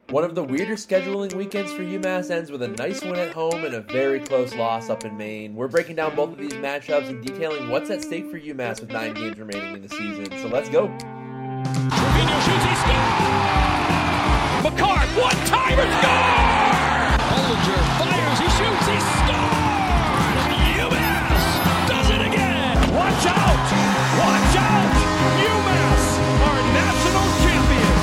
One of the weirder scheduling weekends for UMass ends with a nice win at home and a very close loss up in Maine. We're breaking down both of these matchups and detailing what's at stake for UMass with 9 games remaining in the season. So let's go. Trevino shoots, he scores! McCart, one-timer, score! Hollinger fires, he shoots, he scores! UMass does it again! Watch out! Watch out! UMass are national champions!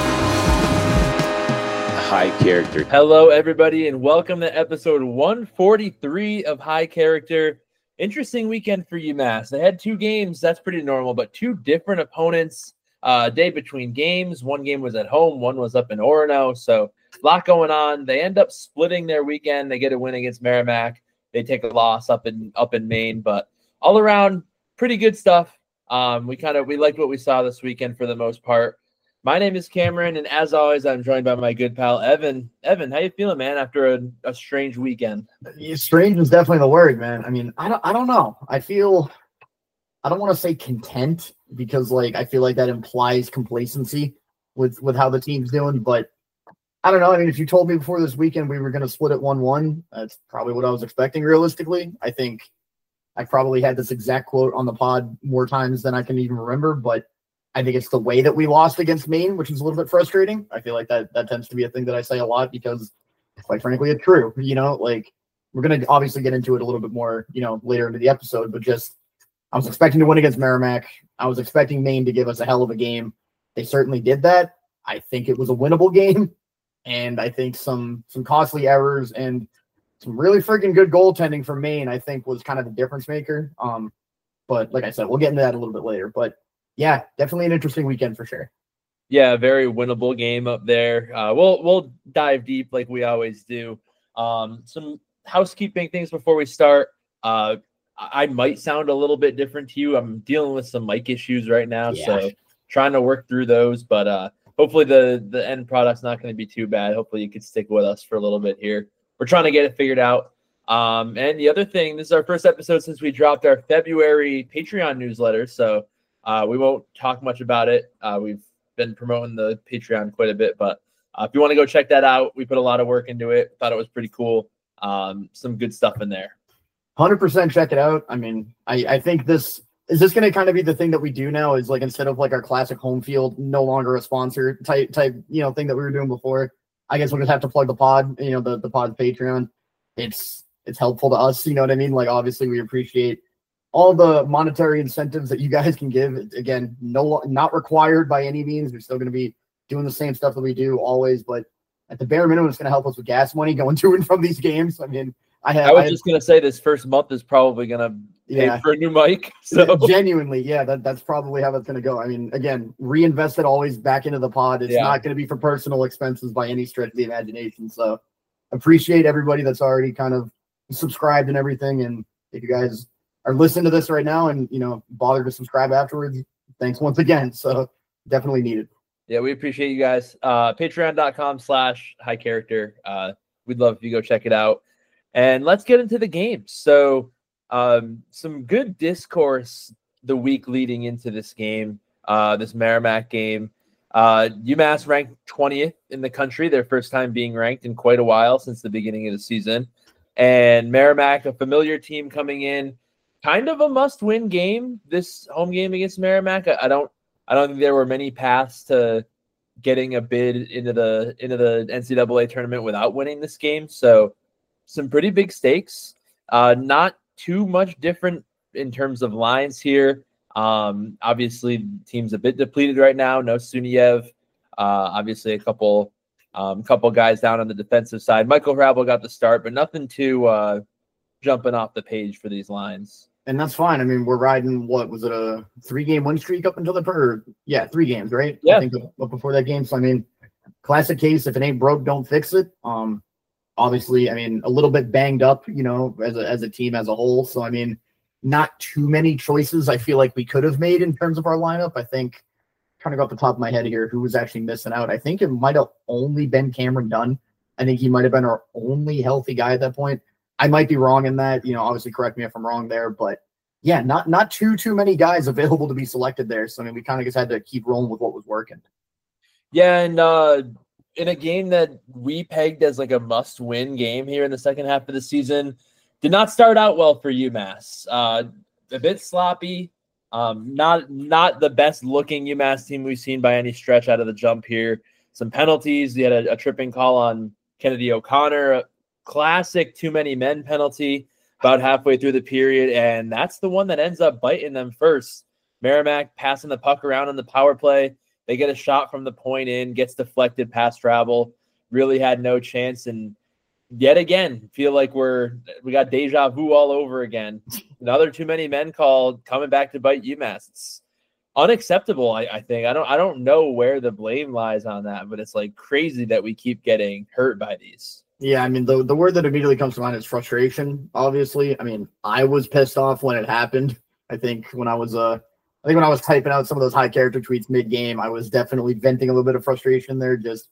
High Character. Hello, everybody, and welcome to episode 143 of High Character. Interesting weekend for UMass. They had 2 games. That's pretty normal, but 2 different opponents. Day between games. One game was at home. One was up in Orono. So a lot going on. They end up splitting their weekend. They get a win against Merrimack. They take a loss up in Maine, but all around pretty good stuff. We liked what we saw this weekend for the most part. My name is Cameron, and as always, I'm joined by my good pal Evan. Evan, how you feeling, man? After a strange weekend. Strange is definitely the word, man. I mean, I don't know. I don't want to say content because I feel like that implies complacency with how the team's doing, but I don't know. I mean, if you told me before this weekend we were going to split it 1-1, that's probably what I was expecting realistically. I think I probably had this exact quote on the pod more times than I can even remember, but I think it's the way that we lost against Maine, which is a little bit frustrating. I feel like that tends to be a thing that I say a lot because, quite frankly, it's true. We're going to obviously get into it a little bit more, later into the episode, but just I was expecting to win against Merrimack. I was expecting Maine to give us a hell of a game. They certainly did that. I think it was a winnable game, and I think some costly errors and some really freaking good goaltending from Maine, I think, was kind of the difference maker. But like I said, we'll get into that a little bit later. But yeah, definitely an interesting weekend for sure. Yeah, very winnable game up there. We'll dive deep like we always do. Some housekeeping things before we start. I might sound a little bit different to you. I'm dealing with some mic issues right now, so trying to work through those. But hopefully the end product's not going to be too bad. Hopefully you can stick with us for a little bit here. We're trying to get it figured out. And the other thing, this is our first episode since we dropped our February Patreon newsletter, so we won't talk much about it. We've been promoting the Patreon quite a bit, but if you want to go check that out, we put a lot of work into it. Thought it was pretty cool. Some good stuff in there. 100% check it out. I mean, I think this going to kind of be the thing that we do now is instead of our classic home field, no longer a sponsor type, thing that we were doing before. I guess we'll just have to plug the pod, the pod's Patreon. It's helpful to us. You know what I mean? Obviously we appreciate all the monetary incentives that you guys can give. Again, not required by any means. We're still going to be doing the same stuff that we do always, but at the bare minimum, it's going to help us with gas money going to and from these games. I mean, I was just going to say this first month is probably going to pay for a new mic. So genuinely, that's probably how that's going to go. I mean, again, reinvest it always back into the pod. It's not going to be for personal expenses by any stretch of the imagination. So appreciate everybody that's already kind of subscribed and everything. And if you guys are listening to this right now and, bother to subscribe afterwards, thanks once again. So definitely needed. Yeah, we appreciate you guys. Patreon.com/high character. We'd love if you go check it out. And let's get into the games. So some good discourse the week leading into this game, this Merrimack game. UMass ranked 20th in the country, their first time being ranked in quite a while since the beginning of the season. And Merrimack, a familiar team coming in, kind of a must-win game, this home game against Merrimack. I don't think there were many paths to getting a bid into the NCAA tournament without winning this game. So some pretty big stakes. Not too much different in terms of lines here. Obviously, the team's a bit depleted right now. No Suniev. Obviously, a couple guys down on the defensive side. Michael Hrabel got the start, but nothing too jumping off the page for these lines. And that's fine. I mean, we're riding, what was it, a 3-game win streak up until 3 games, right? Yeah. I think before that game. So, I mean, classic case, if it ain't broke, don't fix it. Obviously, I mean, a little bit banged up, as a team as a whole. So, I mean, not too many choices I feel like we could have made in terms of our lineup. I think, trying to go off the top of my head here, who was actually missing out. I think it might have only been Cameron Dunn. I think he might have been our only healthy guy at that point. I might be wrong in that, obviously correct me if I'm wrong there, but yeah, not too many guys available to be selected there. So, I mean, we kind of just had to keep rolling with what was working. Yeah, and in a game that we pegged as like a must-win game here in the second half of the season, did not start out well for UMass. A bit sloppy. Not the best looking UMass team we've seen by any stretch out of the jump here. Some penalties. We had a tripping call on Kennedy O'Connor, a classic too many men penalty about halfway through the period, and that's the one that ends up biting them first. Merrimack passing the puck around in the power play. They get a shot from the point in, gets deflected past travel. Really had no chance, and yet again, feel like we got deja vu all over again. Another too many men called coming back to bite UMass. It's unacceptable. I think I don't know where the blame lies on that, but it's like crazy that we keep getting hurt by these. Yeah, I mean, the word that immediately comes to mind is frustration, obviously. I mean, I was pissed off when it happened. I think when I was typing out some of those high character tweets mid-game, I was definitely venting a little bit of frustration there, just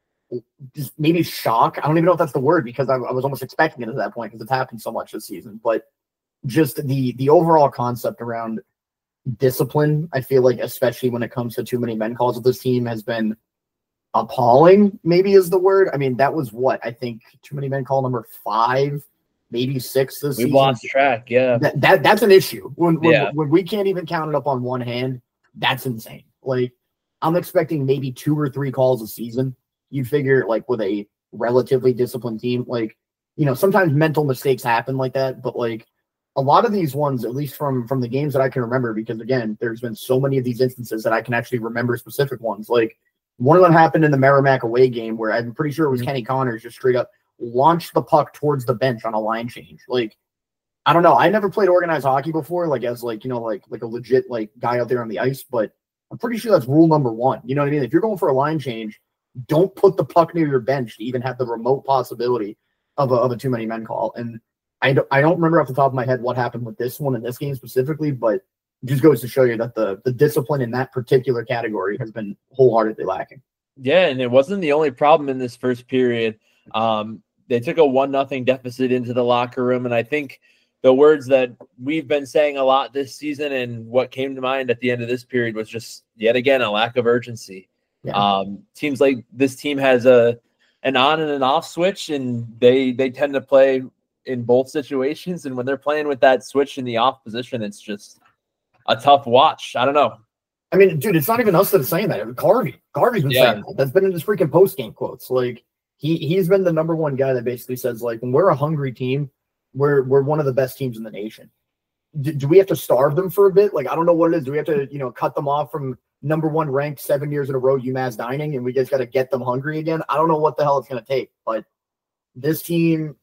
maybe shock. I don't even know if that's the word, because I was almost expecting it at that point because it's happened so much this season. But just the overall concept around discipline, I feel like, especially when it comes to too many men calls of this team, has been appalling, maybe is the word. I mean, that was what I think too many men call number 5, maybe 6 this season. We've lost track. Yeah, that's an issue. When we can't even count it up on one hand, that's insane. Like, I'm expecting maybe 2 or 3 calls a season. You figure, like, with a relatively disciplined team, like, you know, sometimes mental mistakes happen like that, but like a lot of these ones, at least from the games that I can remember, because again, there's been so many of these instances that I can actually remember specific ones. Like, one of them happened in the Merrimack away game where I'm pretty sure it was Kenny Connors just straight up launched the puck towards the bench on a line change. Like, I don't know. I never played organized hockey before, like as like, you know, like a legit like guy out there on the ice, but I'm pretty sure that's rule number 1. You know what I mean? If you're going for a line change, don't put the puck near your bench to even have the remote possibility of a too many men call. And I don't remember off the top of my head what happened with this one in this game specifically, but it just goes to show you that the discipline in that particular category has been wholeheartedly lacking. Yeah, and it wasn't the only problem in this first period. They took a 1-0 deficit into the locker room, and I think the words that we've been saying a lot this season and what came to mind at the end of this period was just, yet again, a lack of urgency. Yeah. Seems like this team has an on and an off switch, and they tend to play in both situations. And when they're playing with that switch in the off position, it's just a tough watch. I don't know. I mean, dude, it's not even us that's saying that. Garvey's been saying that. That's been in his freaking post-game quotes. Like, he's been the number one guy that basically says, like, when we're a hungry team, we're one of the best teams in the nation. Do we have to starve them for a bit? Like, I don't know what it is. Do we have to, cut them off from number 1 ranked 7 years in a row UMass Dining, and we just got to get them hungry again? I don't know what the hell it's going to take, but this team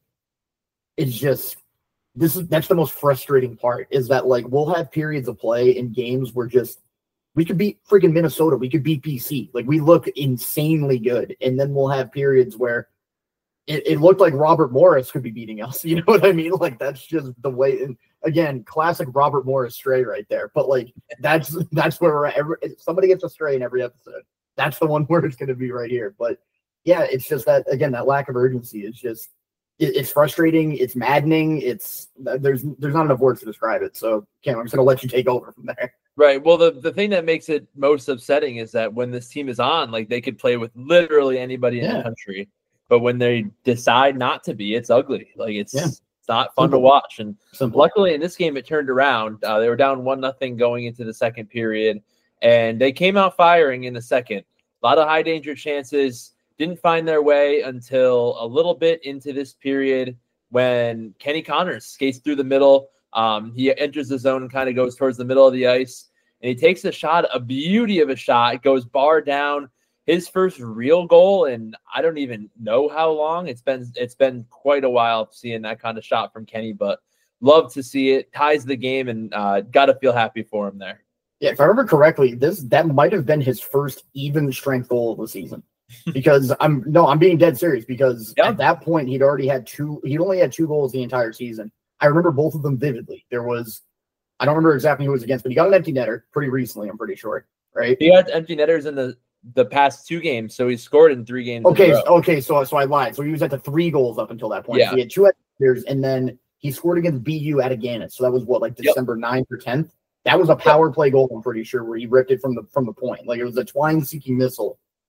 is just that's the most frustrating part, is that, like, we'll have periods of play in games where just we could beat freaking Minnesota, we could beat BC, like, we look insanely good, and then we'll have periods where it looked like Robert Morris could be beating us. You know what I mean? Like, that's just the way. And again, classic Robert Morris stray right there. But like, that's where we're at. Somebody gets a stray in every episode. That's the one where it's going to be right here. But yeah, it's just that, again, that lack of urgency is just, it's frustrating. It's maddening. There's not enough words to describe it. So Cam, I'm just going to let you take over from there. Right. Well, the thing that makes it most upsetting is that when this team is on, like, they could play with literally anybody in the country. But when they decide not to be, it's ugly. Like, it's not fun to watch. And luckily in this game, it turned around. They were down 1-0 going into the second period, and they came out firing in the second. A lot of high danger chances, didn't find their way until a little bit into this period when Kenny Connors skates through the middle. He enters the zone and kind of goes towards the middle of the ice, and he takes a shot, a beauty of a shot. It goes bar down. His first real goal, and I don't even know how long. It's been quite a while seeing that kind of shot from Kenny, but love to see it. Ties the game, and got to feel happy for him there. Yeah, if I remember correctly, that might have been his first even strength goal of the season. Because I'm being dead serious, because at that point he'd only had 2 goals the entire season. I remember both of them vividly. I don't remember exactly who it was against, but he got an empty netter pretty recently, I'm pretty sure. Right? He got empty netters in the past 2 games, so he scored in 3 games. Okay, so I lied. So he was at the 3 goals up until that point. Yeah. So he had 2 years, and then he scored against BU at Agganis. So that was what, like December 9th or 10th? That was a power play goal, I'm pretty sure, where he ripped it from the point. Like, it was a twine-seeking missile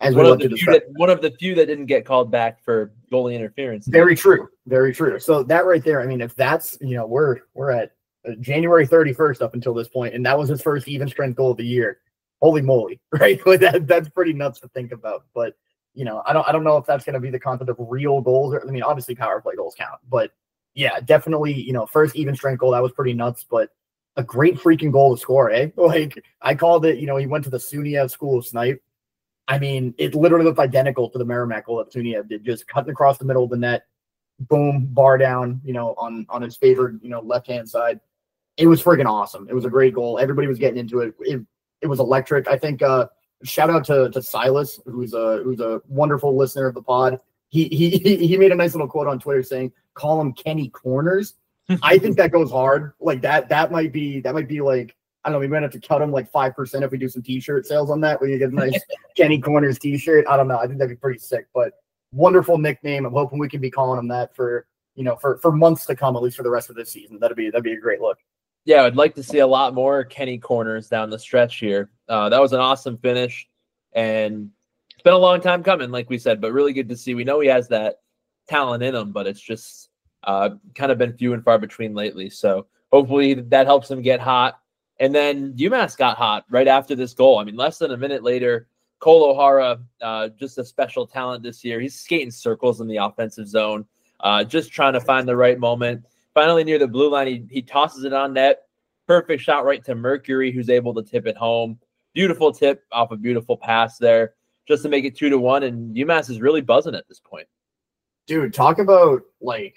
as we look to discuss. One of the few that didn't get called back for goalie interference. Very true. Very true. So that right there, I mean, if that's, we're at January 31st up until this point, and that was his first even strength goal of the year. Holy moly, right? Like that's pretty nuts to think about. But, I don't know if that's going to be the concept of real goals. I mean, obviously power play goals count, but yeah, definitely, first even strength goal, that was pretty nuts, but a great freaking goal to score, eh? Like I called it, he went to the Suniev School of Snipe. I mean, it literally looked identical to the Merrimack goal that Suniev did, just cutting across the middle of the net, boom, bar down, on his favored, left-hand side. It was freaking awesome. It was a great goal. Everybody was getting into it. It was electric. I think shout out to Silas, who's a wonderful listener of the pod. He made a nice little quote on Twitter saying, "Call him Kenny Corners." I think that goes hard. Like that might be like, I don't know, we might have to cut him like 5% if we do some t-shirt sales on that, where you get a nice Kenny Corners t-shirt. I don't know. I think that'd be pretty sick, but wonderful nickname. I'm hoping we can be calling him that for months to come, at least for the rest of this season. That'd be a great look. Yeah, I'd like to see a lot more Kenny Corners down the stretch here. That was an awesome finish, and it's been a long time coming, like we said, but really good to see. We know he has that talent in him, but it's just kind of been few and far between lately. So hopefully that helps him get hot. And then UMass got hot right after this goal. I mean, less than a minute later, Cole O'Hara, just a special talent this year. He's skating circles in the offensive zone, just trying to find the right moment. Finally, near the blue line, he tosses it on net. Perfect shot right to Mercury, who's able to tip it home. Beautiful tip off a beautiful pass there, just to make it 2-1. And UMass is really buzzing at this point. Dude, talk about like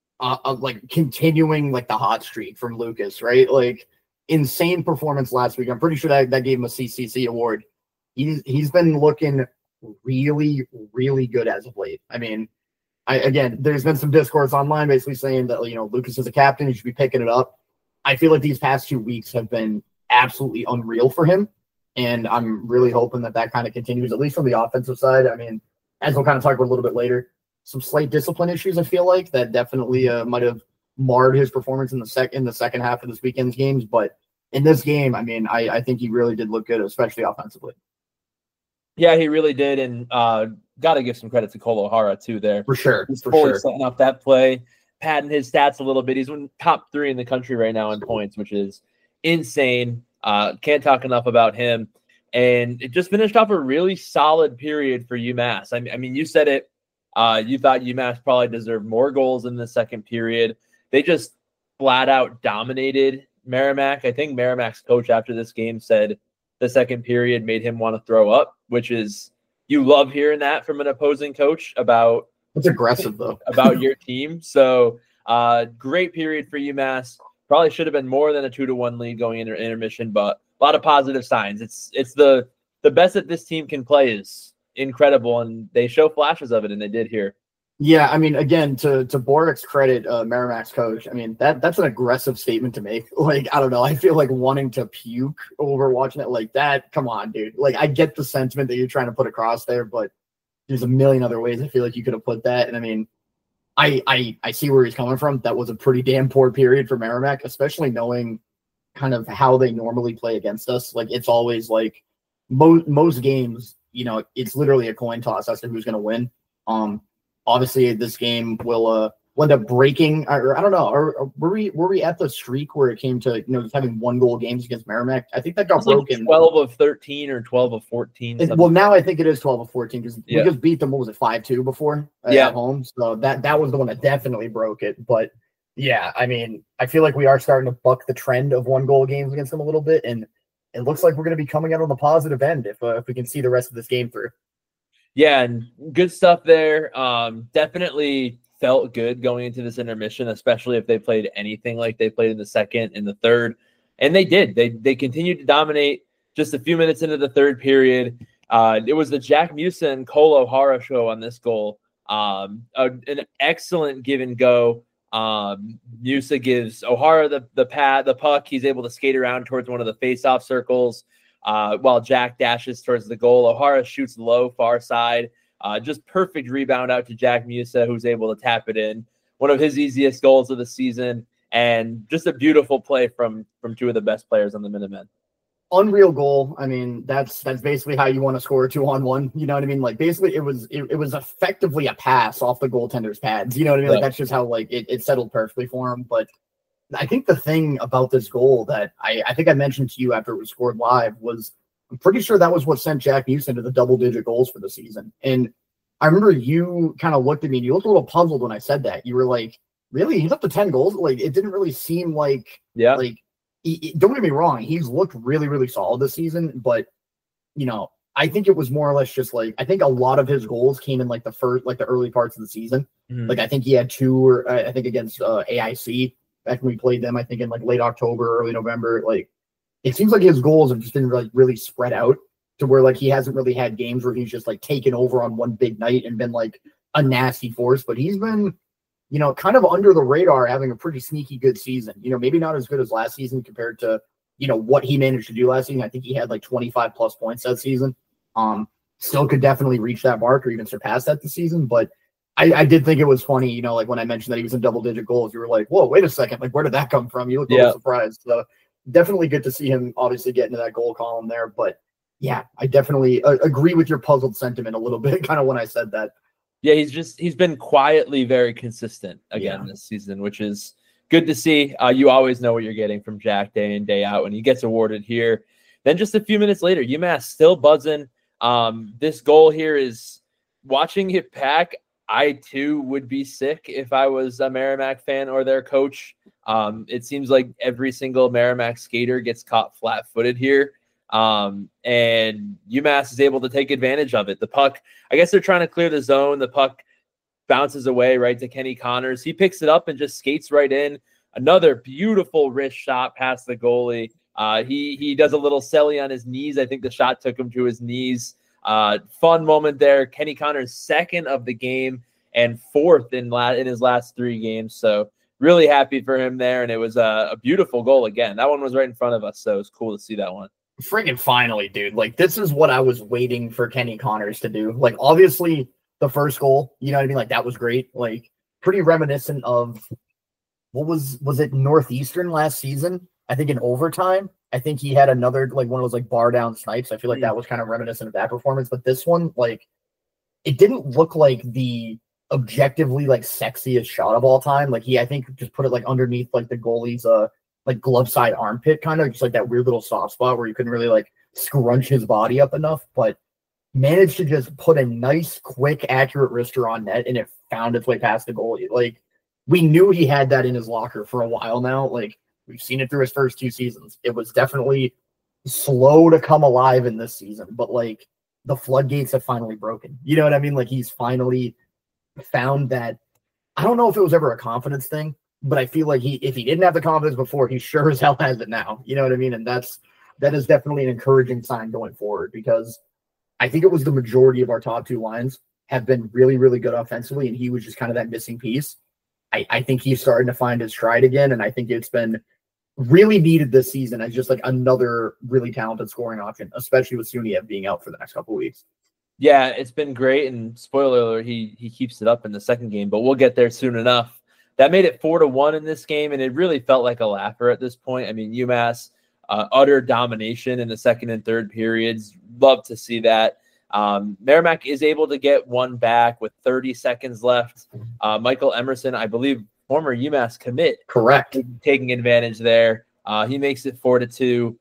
continuing like the hot streak from Lucas, right? Like insane performance last week. I'm pretty sure that gave him a CCC award. He's been looking really, really good as of late. I mean, again, there's been some discourse online basically saying that, Lucas is a captain, he should be picking it up. I feel like these past 2 weeks have been absolutely unreal for him. And I'm really hoping that kind of continues, at least from the offensive side. I mean, as we'll kind of talk about a little bit later, some slight discipline issues, I feel like, that definitely might have marred his performance in the second half of this weekend's games. But in this game, I mean, I think he really did look good, especially offensively. Yeah, he really did. And got to give some credit to Cole O'Hara, too, there. For sure. He's fully setting up that play, padding his stats a little bit. He's in top 3 in the country right now in points, which is insane. Can't talk enough about him. And it just finished off a really solid period for UMass. I mean, you said it. You thought UMass probably deserved more goals in the second period. They just flat out dominated Merrimack. I think Merrimack's coach after this game said the second period made him want to throw up, which is, you love hearing that from an opposing coach about. It's aggressive though. About your team. So great period for UMass. Probably should have been more than a 2-1 lead going into intermission, but a lot of positive signs. It's the best that this team can play is incredible, and they show flashes of it, and they did here. Yeah, I mean, again, to Borik's credit, Merrimack's coach, I mean, that's an aggressive statement to make. Like, I don't know, I feel like wanting to puke over watching it like that. Come on, dude. Like, I get the sentiment that you're trying to put across there, but there's a million other ways I feel like you could have put that. And I mean, I see where he's coming from. That was a pretty damn poor period for Merrimack, especially knowing kind of how they normally play against us. Like, it's always like most games, it's literally a coin toss as to who's going to win. Obviously, this game will end up breaking. Or I don't know. Or were we at the streak where it came to just having 1-goal games against Merrimack? I think that got broken. Like 12 of 13 or 12 of 14. Well, now I think it is 12 of 14 because we just beat them. What was it, 5-2 before at home? So that was the one that definitely broke it. But yeah, I mean, I feel like we are starting to buck the trend of 1-goal games against them a little bit, and it looks like we're going to be coming out on the positive end if we can see the rest of this game through. Yeah, and good stuff there. Definitely felt good going into this intermission, especially if they played anything like they played in the second and the third. And they did. They continued to dominate just a few minutes into the third period. It was the Jack Musa and Cole O'Hara show on this goal. An excellent give and go. Musa gives O'Hara the puck. He's able to skate around towards one of the face-off circles. While Jack dashes towards the goal, O'Hara shoots low, far side. Just perfect rebound out to Jack Musa, who's able to tap it in. One of his easiest goals of the season, and just a beautiful play from two of the best players on the Minutemen. unreal goal. I mean, that's basically how you want to score a 2-on-1. You know what I mean? Like basically it was effectively a pass off the goaltender's pads. You know what I mean? Like that's just how like it settled perfectly for him. But I think the thing about this goal that I think I mentioned to you after it was scored live was I'm pretty sure that was what sent Jack Hughes into the double-digit goals for the season. And I remember you kind of looked at me and you looked a little puzzled when I said that. You were like, really? He's up to 10 goals? Like, it didn't really seem like, don't get me wrong. He's looked really, really solid this season. But, you know, I think it was more or less just like, I think a lot of his goals came in like the early parts of the season. Mm-hmm. Like, I think he had 2 or I think against AIC back when we played them, I think in like late October, early November. Like, it seems like his goals have just been like really spread out to where like he hasn't really had games where he's just like taken over on one big night and been like a nasty force, but he's been, you know, kind of under the radar having a pretty sneaky good season. You know, maybe not as good as last season compared to, you know, what he managed to do last season. I think he had like 25 plus points that season. Still could definitely reach that mark or even surpass that this season. But I did think it was funny, you know, like when I mentioned that he was in double digit goals, you were like, whoa, wait a second. Like, where did that come from? You look a little surprised. So definitely good to see him obviously get into that goal column there. But yeah, I definitely agree with your puzzled sentiment a little bit kind of when I said that. Yeah, he's been quietly very consistent again this season, which is good to see. You always know what you're getting from Jack day in, day out when he gets awarded here. Then just a few minutes later, UMass still buzzing. This goal here is watching it back. I too would be sick if I was a Merrimack fan or their coach. It seems like every single Merrimack skater gets caught flat-footed here. And UMass is able to take advantage of it. The puck, I guess they're trying to clear the zone. The puck bounces away right to Kenny Connors. He picks it up and just skates right in. Another beautiful wrist shot past the goalie. He does a little celly on his knees. I think the shot took him to his knees. Fun moment there. Kenny Connors, 2nd of the game and 4th in his last 3 games. So really happy for him there. And it was a beautiful goal again. That one was right in front of us. So it was cool to see that one. Friggin' finally, dude. Like, this is what I was waiting for Kenny Connors to do. Like, obviously, the first goal, you know what I mean? Like, that was great. Like, pretty reminiscent of, what was it Northeastern last season? I think in overtime. I think he had another, like, one of those, like, bar down snipes. I feel like that was kind of reminiscent of that performance. But this one, like, it didn't look like the objectively, like, sexiest shot of all time. Like, I think, just put it, like, underneath, like, the goalie's, like glove side armpit, kind of just like that weird little soft spot where you couldn't really like scrunch his body up enough, but managed to just put a nice, quick, accurate wrister on net, and it found its way past the goalie. Like, we knew he had that in his locker for a while now. Like, we've seen it through his first 2 seasons. It was definitely slow to come alive in this season, but like the floodgates have finally broken. You know what I mean? Like, he's finally found that. I don't know if it was ever a confidence thing, but I feel like if he didn't have the confidence before, he sure as hell has it now. You know what I mean? And that is definitely an encouraging sign going forward, because I think it was the majority of our top 2 lines have been really, really good offensively, and he was just kind of that missing piece. I think he's starting to find his stride again, and I think it's been really needed this season as just like another really talented scoring option, especially with Suniev being out for the next couple of weeks. Yeah, it's been great, and spoiler alert, he keeps it up in the second game, but we'll get there soon enough. That made it 4-1 in this game, and it really felt like a laugher at this point. I mean, UMass, utter domination in the second and third periods. Love to see that. Merrimack is able to get one back with 30 seconds left. Michael Emerson, I believe, former UMass commit. Correct. Taking advantage there. He makes it 4-2.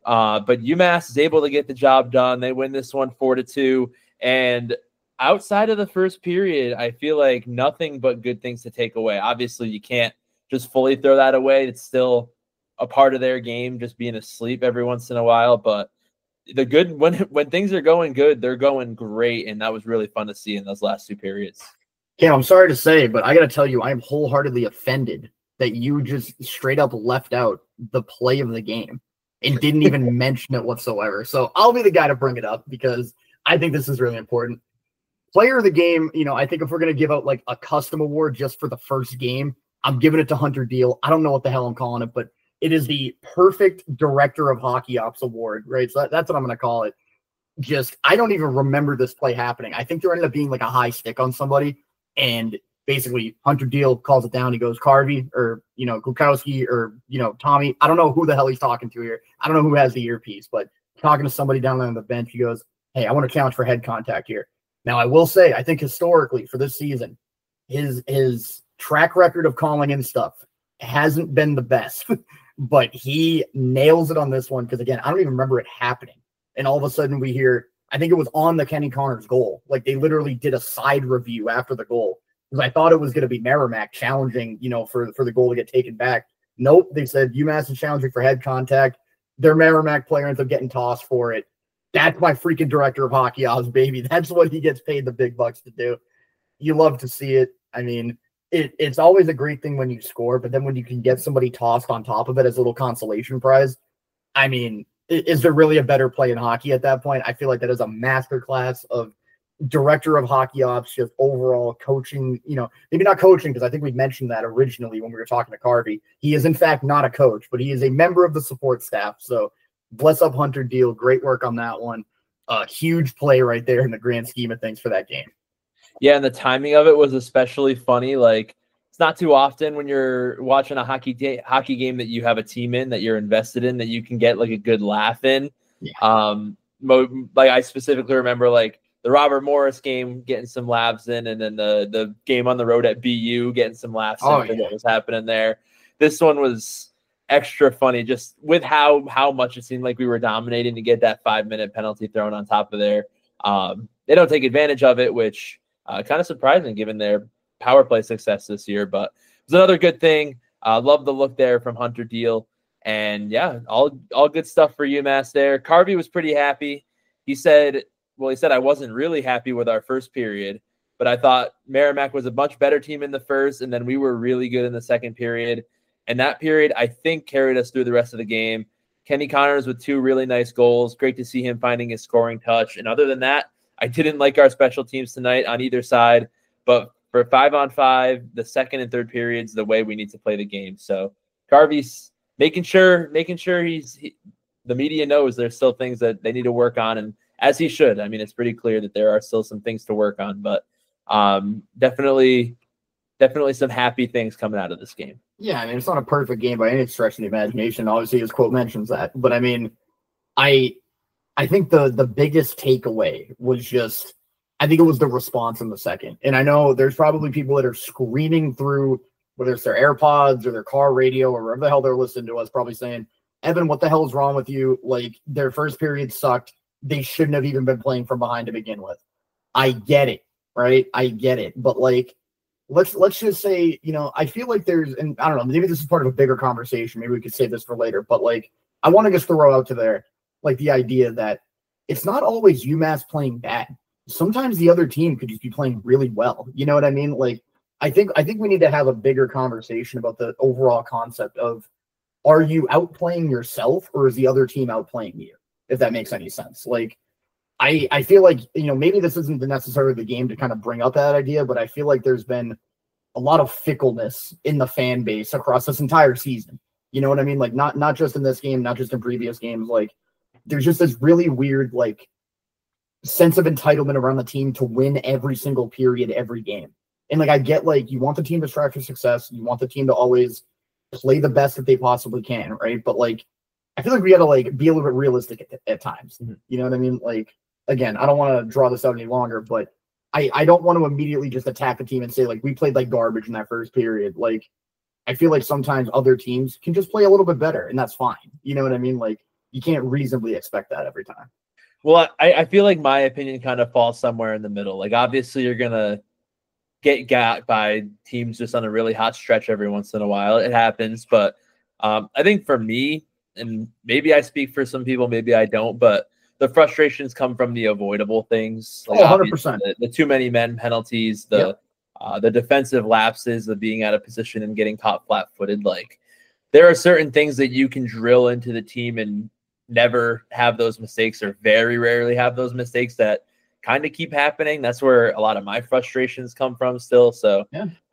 But UMass is able to get the job done. They win this one 4-2. And outside of the first period, I feel like nothing but good things to take away. Obviously, you can't just fully throw that away. It's still a part of their game, just being asleep every once in a while. But the good when things are going good, they're going great, and that was really fun to see in those last 2 periods. Yeah, I'm sorry to say, but I got to tell you, I am wholeheartedly offended that you just straight up left out the play of the game and didn't even mention it whatsoever. So I'll be the guy to bring it up because I think this is really important. Player of the game, you know, I think if we're going to give out like a custom award just for the first game, I'm giving it to Hunter Deal. I don't know what the hell I'm calling it, but it is the perfect director of hockey ops award, right? So that's what I'm going to call it. Just, I don't even remember this play happening. I think there ended up being like a high stick on somebody, and basically Hunter Deal calls it down. He goes, Carvey or, Gukowski or, Tommy. I don't know who the hell he's talking to here. I don't know who has the earpiece, but talking to somebody down there on the bench, he goes, hey, I want to challenge for head contact here. Now, I will say, I think historically for this season, his track record of calling in stuff hasn't been the best, but he nails it on this one because, again, I don't even remember it happening. And all of a sudden we hear, I think it was on the Kenny Connors goal. Like they literally did a side review after the goal because I thought it was going to be Merrimack challenging, for the goal to get taken back. Nope. They said UMass is challenging for head contact. Their Merrimack player ends up getting tossed for it. That's my freaking director of hockey ops, baby. That's what he gets paid the big bucks to do. You love to see it. I mean, it's always a great thing when you score, but then when you can get somebody tossed on top of it as a little consolation prize, I mean, is there really a better play in hockey at that point? I feel like that is a masterclass of director of hockey ops, just overall coaching, maybe not coaching, because I think we mentioned that originally when we were talking to Carvey. He is, in fact, not a coach, but he is a member of the support staff. So bless up Hunter Deal. Great work on that one. Huge play right there in the grand scheme of things for that game. Yeah, and the timing of it was especially funny. Like, it's not too often when you're watching a hockey game that you have a team in that you're invested in that you can get like a good laugh in. Yeah. Like I specifically remember like the Robert Morris game getting some laughs in, and then the game on the road at BU getting some laughs in for what was happening there. This one was extra funny just with how much it seemed like we were dominating to get that 5-minute penalty thrown on top of there. They don't take advantage of it, which kind of surprising given their power play success this year, but it was another good thing. Love the look there from Hunter Deal. And yeah, all good stuff for UMass there. Carvey was pretty happy. He said, I wasn't really happy with our first period, but I thought Merrimack was a much better team in the first, and then we were really good in the second period. And that period, I think, carried us through the rest of the game. Kenny Connors with 2 really nice goals. Great to see him finding his scoring touch. And other than that, I didn't like our special teams tonight on either side, but for 5-on-5, the second and third periods, the way we need to play the game. So Carvey's making sure the media knows there's still things that they need to work on, and as he should. I mean, it's pretty clear that there are still some things to work on, but definitely some happy things coming out of this game. Yeah, I mean, it's not a perfect game by any stretch of the imagination. Obviously, his quote mentions that, but I mean, I think the biggest takeaway was just, I think it was the response in the second. And I know there's probably people that are screaming through, whether it's their AirPods or their car radio or wherever the hell they're listening to us, probably saying, Evan, what the hell is wrong with you? Like, their first period sucked. They shouldn't have even been playing from behind to begin with. I get it, right? I get it. But like, let's just say, I feel like there's, and I don't know, maybe this is part of a bigger conversation. Maybe we could save this for later, but like, I want to just throw out to there, like the idea that it's not always UMass playing bad. Sometimes the other team could just be playing really well. You know what I mean? Like, I think we need to have a bigger conversation about the overall concept of, are you outplaying yourself or is the other team outplaying you? If that makes any sense. Like, I feel like, maybe this isn't necessarily the game to kind of bring up that idea, but I feel like there's been a lot of fickleness in the fan base across this entire season. You know what I mean? Like, not just in this game, not just in previous games. Like, there's just this really weird, like, sense of entitlement around the team to win every single period, every game. And like, I get, like, you want the team to strive for success. You want the team to always play the best that they possibly can, right? But like, I feel like we got to like be a little bit realistic at times. Mm-hmm. You know what I mean? Like, again, I don't want to draw this out any longer, but I don't want to immediately just attack the team and say like, we played like garbage in that first period. Like, I feel like sometimes other teams can just play a little bit better, and that's fine. You know what I mean? Like, you can't reasonably expect that every time. Well, I feel like my opinion kind of falls somewhere in the middle. Like, obviously you're going to get got by teams just on a really hot stretch every once in a while. It happens. But I think for me, and maybe I speak for some people, maybe I don't, but the frustrations come from the avoidable things. Like 100%. The too many men penalties, the defensive lapses of being out of position and getting caught flat-footed. Like, there are certain things that you can drill into the team and never have those mistakes, or very rarely have those mistakes that kind of keep happening. That's where a lot of my frustrations come from still. So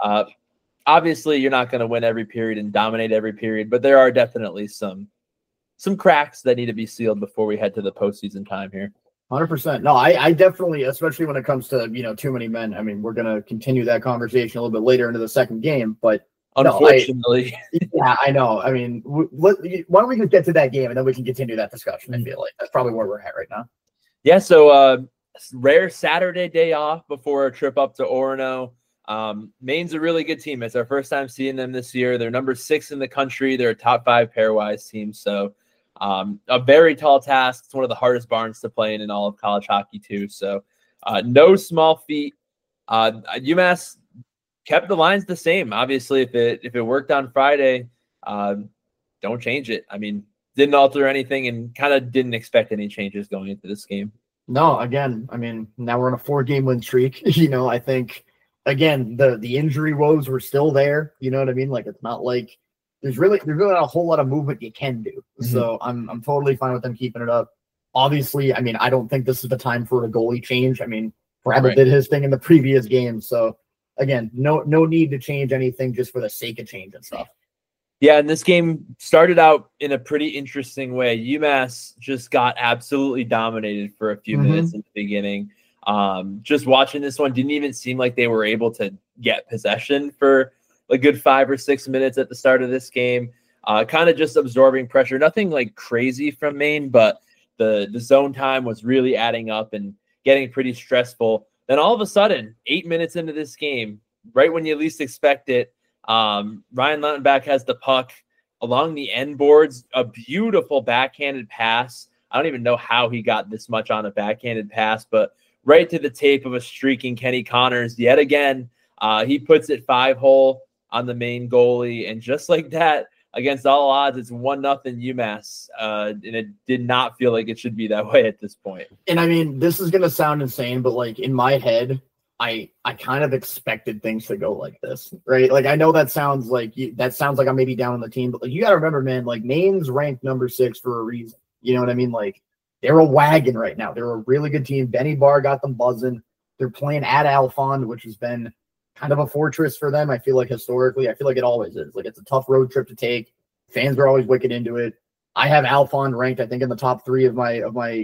obviously you're not going to win every period and dominate every period, but there are definitely some cracks that need to be sealed before we head to the postseason time here. 100%. No, I definitely, especially when it comes to, too many men. I mean, we're going to continue that conversation a little bit later into the second game, but unfortunately. Yeah, I know. I mean, why don't we just get to that game and then we can continue that discussion? I feel like that's probably where we're at right now. Yeah, so rare Saturday day off before a trip up to Orono. Maine's a really good team. It's our first time seeing them this year. They're number 6 in the country. They're a top 5 pairwise team. So a very tall task. It's one of the hardest barns to play in all of college hockey too. So no small feat. UMass kept the lines the same. Obviously, if it worked on Friday, don't change it. I mean, didn't alter anything and kind of didn't expect any changes going into this game. No, again, I mean, now we're on a 4-game win streak. I think, again, the injury woes were still there. You know what I mean? Like, it's not like there's really not a whole lot of movement you can do. Mm-hmm. So I'm totally fine with them keeping it up. Obviously, I mean, I don't think this is the time for a goalie change. I mean, Brabble did his thing in the previous game. So, again, no need to change anything just for the sake of change and stuff. Yeah, and this game started out in a pretty interesting way. UMass just got absolutely dominated for a few minutes in the beginning. Just watching this one, didn't even seem like they were able to get possession for a good 5 or 6 minutes at the start of this game. Kind of just absorbing pressure. Nothing like crazy from Maine, but the zone time was really adding up and getting pretty stressful. Then all of a sudden, 8 minutes into this game, right when you least expect it, Ryan Lautenbach has the puck along the end boards, a beautiful backhanded pass. I don't even know how he got this much on a backhanded pass, but right to the tape of a streaking Kenny Connors. Yet again, he puts it 5-hole on the Maine goalie. And just like that, against all odds, it's 1-0 UMass. And it did not feel like it should be that way at this point. And I mean, this is going to sound insane, but like in my head, I kind of expected things to go like this, right? Like, I know that sounds like I'm maybe down on the team, but like, you got to remember, man, like Maine's ranked number 6 for a reason. You know what I mean? Like, they're a wagon right now. They're a really good team. Benny Barr got them buzzing. They're playing at Alphond, which has been kind of a fortress for them. I feel like historically, I feel like it always is. Like, it's a tough road trip to take. Fans are always wicked into it. I have Alphond ranked, I think, in the top 3 of my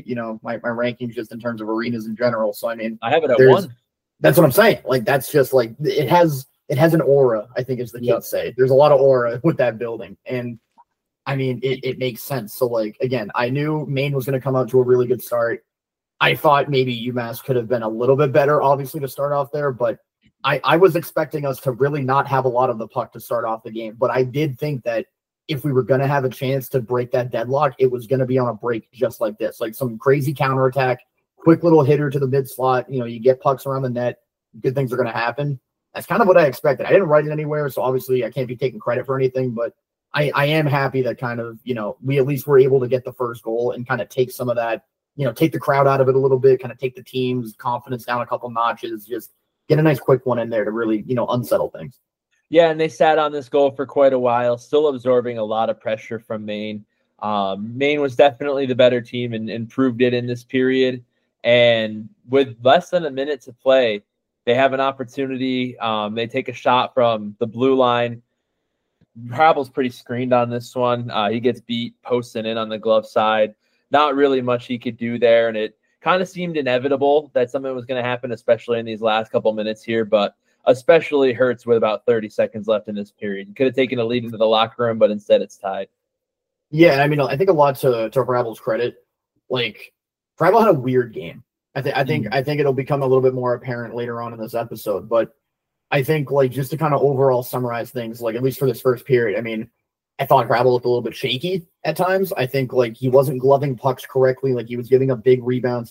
rankings just in terms of arenas in general. So I mean, I have it at 1. That's what I'm saying. Like, that's just like it has an aura, I think, as the kids say. There's a lot of aura with that building. And I mean, it makes sense. So, like, again, I knew Maine was going to come out to a really good start. I thought maybe UMass could have been a little bit better, obviously, to start off there, but I was expecting us to really not have a lot of the puck to start off the game. But I did think that if we were going to have a chance to break that deadlock, it was going to be on a break just like this, like some crazy counterattack. Quick little hitter to the mid slot. You get pucks around the net. Good things are going to happen. That's kind of what I expected. I didn't write it anywhere, so obviously I can't be taking credit for anything, but I am happy that kind of, we at least were able to get the first goal and kind of take some of that, take the crowd out of it a little bit, kind of take the team's confidence down a couple notches, just get a nice quick one in there to really, unsettle things. Yeah, and they sat on this goal for quite a while, still absorbing a lot of pressure from Maine. Maine was definitely the better team and proved it in this period. And with less than a minute to play, they have an opportunity. They take a shot from the blue line. Brabble's pretty screened on this one. He gets beat posting in on the glove side. Not really much he could do there, and it kind of seemed inevitable that something was going to happen, especially in these last couple minutes here, but especially hurts with about 30 seconds left in this period. You could have taken a lead into the locker room, but instead it's tied. Yeah, I mean, I think a lot to Brabble's credit. Like, Brabble had a weird game. I think it'll become a little bit more apparent later on in this episode, but I think, like, just to kind of overall summarize things, like, at least for this first period, I mean, I thought Brabble looked a little bit shaky at times. I think, like, he wasn't gloving pucks correctly. Like, he was giving up big rebounds.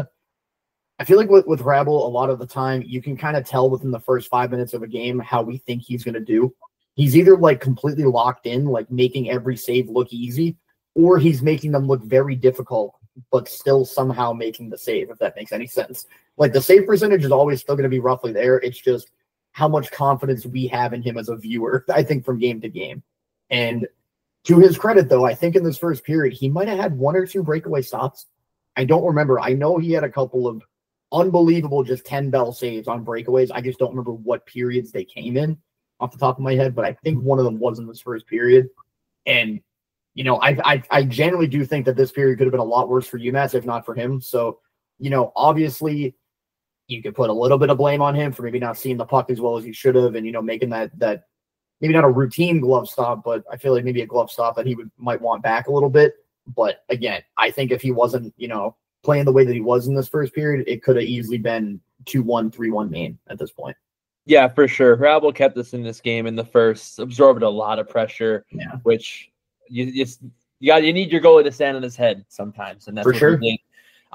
I feel like with Brabble, a lot of the time, you can kind of tell within the first 5 minutes of a game how we think he's going to do. He's either, like, completely locked in, like, making every save look easy, or he's making them look very difficult, but still somehow making the save, if that makes any sense. Like, the save percentage is always still going to be roughly there. It's just how much confidence we have in him as a viewer, I think, from game to game. And to his credit, though, I think in this first period, he might have had 1 or 2 breakaway stops. I don't remember. I know he had a couple of unbelievable just 10-bell saves on breakaways. I just don't remember what periods they came in off the top of my head, but I think one of them was in this first period. And, I generally do think that this period could have been a lot worse for UMass if not for him. So Obviously you could put a little bit of blame on him for maybe not seeing the puck as well as he should have, and making that maybe not a routine glove stop, but I feel like maybe a glove stop that he might want back a little bit. But again, I think if he wasn't, playing the way that he was in this first period, it could have easily been 2-1, 3-1 Maine at this point. Yeah, for sure. Hrabal kept us in this game in the first, absorbed a lot of pressure, which you need your goalie to stand on his head sometimes, and that's for sure. He did.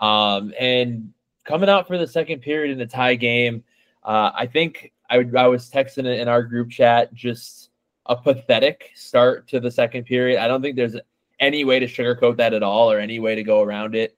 And coming out for the second period in a tie game, I think I was texting it in our group chat, just a pathetic start to the second period. I don't think there's any way to sugarcoat that at all or any way to go around it.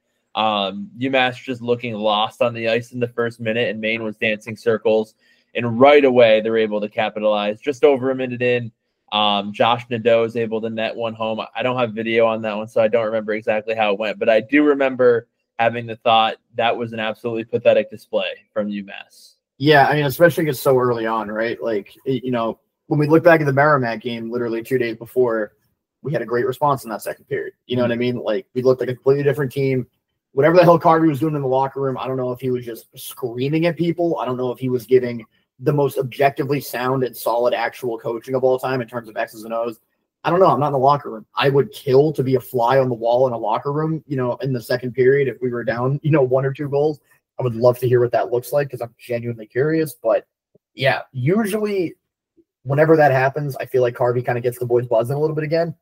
UMass just looking lost on the ice in the first minute, and Maine was dancing circles. And right away, they were able to capitalize. Just over a minute in, Josh Nadeau is able to net one home. I don't have video on that one, so I don't remember exactly how it went. But I do remember having the thought that was an absolutely pathetic display from UMass. Yeah, I mean, especially because so early on, right? Like, when we look back at the Merrimack game, literally 2 days before, we had a great response in that second period. You know what I mean? Like, we looked like a completely different team. Whatever the hell Carvey was doing in the locker room, I don't know if he was just screaming at people. I don't know if he was giving the most objectively sound and solid actual coaching of all time in terms of X's and O's. I don't know. I'm not in the locker room. I would kill to be a fly on the wall in a locker room, in the second period if we were down, 1 or 2 goals. I would love to hear what that looks like because I'm genuinely curious. But, yeah, usually whenever that happens, I feel like Carvey kind of gets the boys buzzing a little bit again.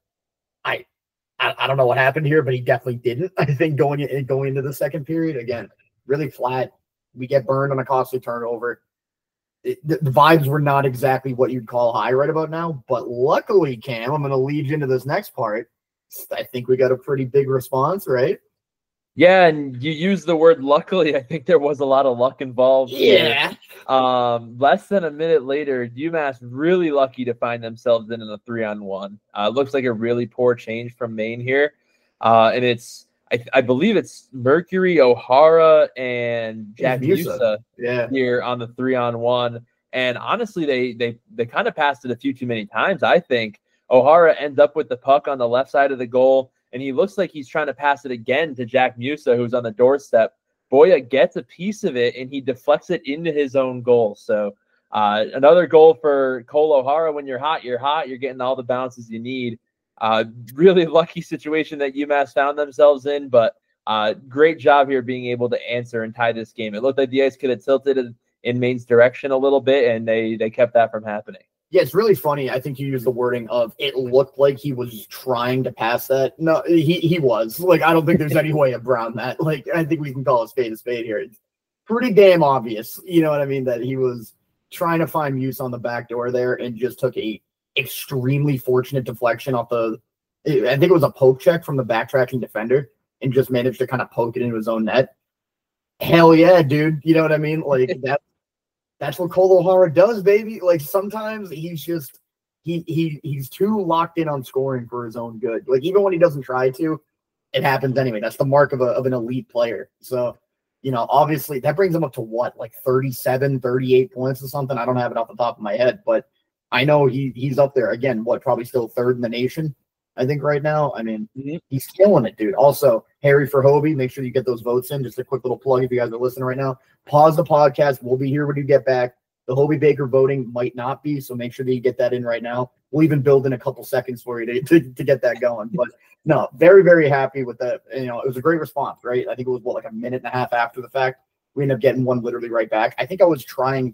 I don't know what happened here, but he definitely didn't. I think going into the second period, again, really flat. We get burned on a costly turnover. The vibes were not exactly what you'd call high right about now, but luckily, Cam, I'm going to lead you into this next part. I think we got a pretty big response, right? Yeah, and you used the word luckily. I think there was a lot of luck involved. Yeah. Less than a minute later, UMass really lucky to find themselves in a 3-on-1. Looks like a really poor change from Maine here. And I believe it's Mercury, O'Hara, and Jack Musa here on the 3-on-1. And honestly, they kind of passed it a few too many times, I think. O'Hara ends up with the puck on the left side of the goal, and he looks like he's trying to pass it again to Jack Musa, who's on the doorstep. Boya gets a piece of it, and he deflects it into his own goal. So another goal for Cole O'Hara. When you're hot, you're hot. You're getting all the bounces you need. Really lucky situation that UMass found themselves in, but great job here being able to answer and tie this game. It looked like the ice could have tilted in Maine's direction a little bit, and they kept that from happening. Yeah, it's really funny. I think you used the wording of it looked like he was trying to pass that. No, he was. Like, I don't think there's any way around that. Like, I think we can call a spade here. It's pretty damn obvious, you know what I mean, that he was trying to find Muse on the back door there and just took a extremely fortunate deflection off I think it was a poke check from the backtracking defender and just managed to kind of poke it into his own net. Hell yeah, dude. You know what I mean? Like, that's what Cole O'Hara does, baby. Like, sometimes he's just he's too locked in on scoring for his own good. Like, even when he doesn't try to, it happens anyway. That's the mark of an elite player. So, obviously that brings him up to what, like 37, 38 points or something. I don't have it off the top of my head, but I know he's up there again. What, probably still third in the nation, I think, right now. I mean, he's killing it, dude. Also, Harry for Hobie, make sure you get those votes in. Just a quick little plug if you guys are listening right now. Pause the podcast. We'll be here when you get back. The Hobie Baker voting might not be, so make sure that you get that in right now. We'll even build in a couple seconds for you to get that going. But no, very, very happy with that. It was a great response, right? I think it was like a minute and a half after the fact. We ended up getting one literally right back. I think I was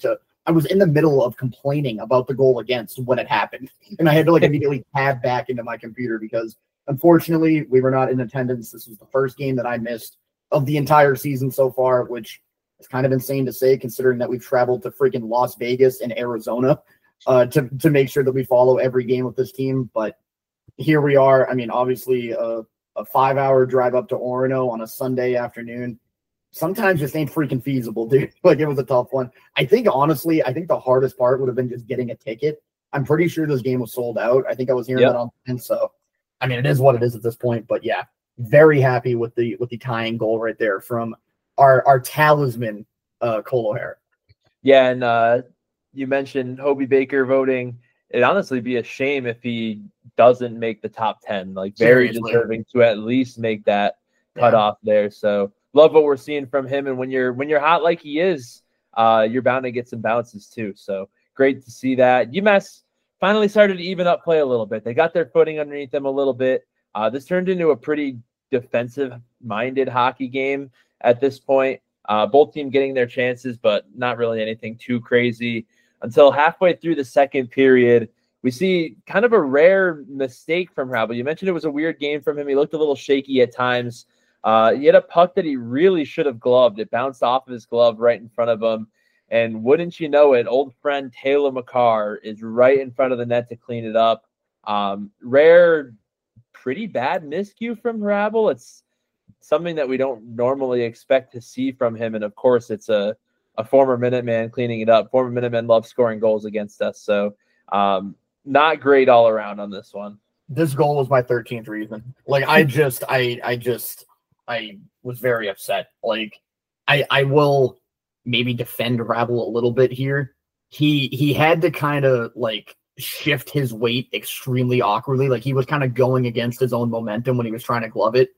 in the middle of complaining about the goal against when it happened. And I had to immediately tab back into my computer because unfortunately we were not in attendance. This was the first game that I missed of the entire season so far, which is kind of insane to say considering that we've traveled to freaking Las Vegas and Arizona to make sure that we follow every game with this team. But here we are. I mean, obviously a 5-hour drive up to Orono on a Sunday afternoon. Sometimes just ain't freaking feasible, dude. Like, it was a tough one. I think, honestly, the hardest part would have been just getting a ticket. I'm pretty sure this game was sold out. I think I was hearing that online. So, I mean, it is what it is at this point. But, yeah, very happy with the tying goal right there from our talisman, Cole O'Hara. Yeah, and you mentioned Hobie Baker voting. It'd honestly be a shame if he doesn't make the top 10. Like, very deserving to at least make that cutoff there. So, love what we're seeing from him. And when you're hot like he is, you're bound to get some bounces too. So great to see that. UMass finally started to even up play a little bit. They got their footing underneath them a little bit. This turned into a pretty defensive-minded hockey game at this point. Both teams getting their chances, but not really anything too crazy. Until halfway through the second period, we see kind of a rare mistake from Hrabal. You mentioned it was a weird game from him. He looked a little shaky at times. He had a puck that he really should have gloved. It bounced off of his glove right in front of him. And wouldn't you know it, old friend Taylor McCarr is right in front of the net to clean it up. Rare, pretty bad miscue from Hrabal. It's something that we don't normally expect to see from him. And, of course, it's a former Minuteman cleaning it up. Former Minutemen love scoring goals against us. So not great all around on this one. This goal was my 13th reason. Like, I was very upset. Like, I will maybe defend Hrabal a little bit here. He had to kind of like shift his weight extremely awkwardly. Like he was kind of going against his own momentum when he was trying to glove it.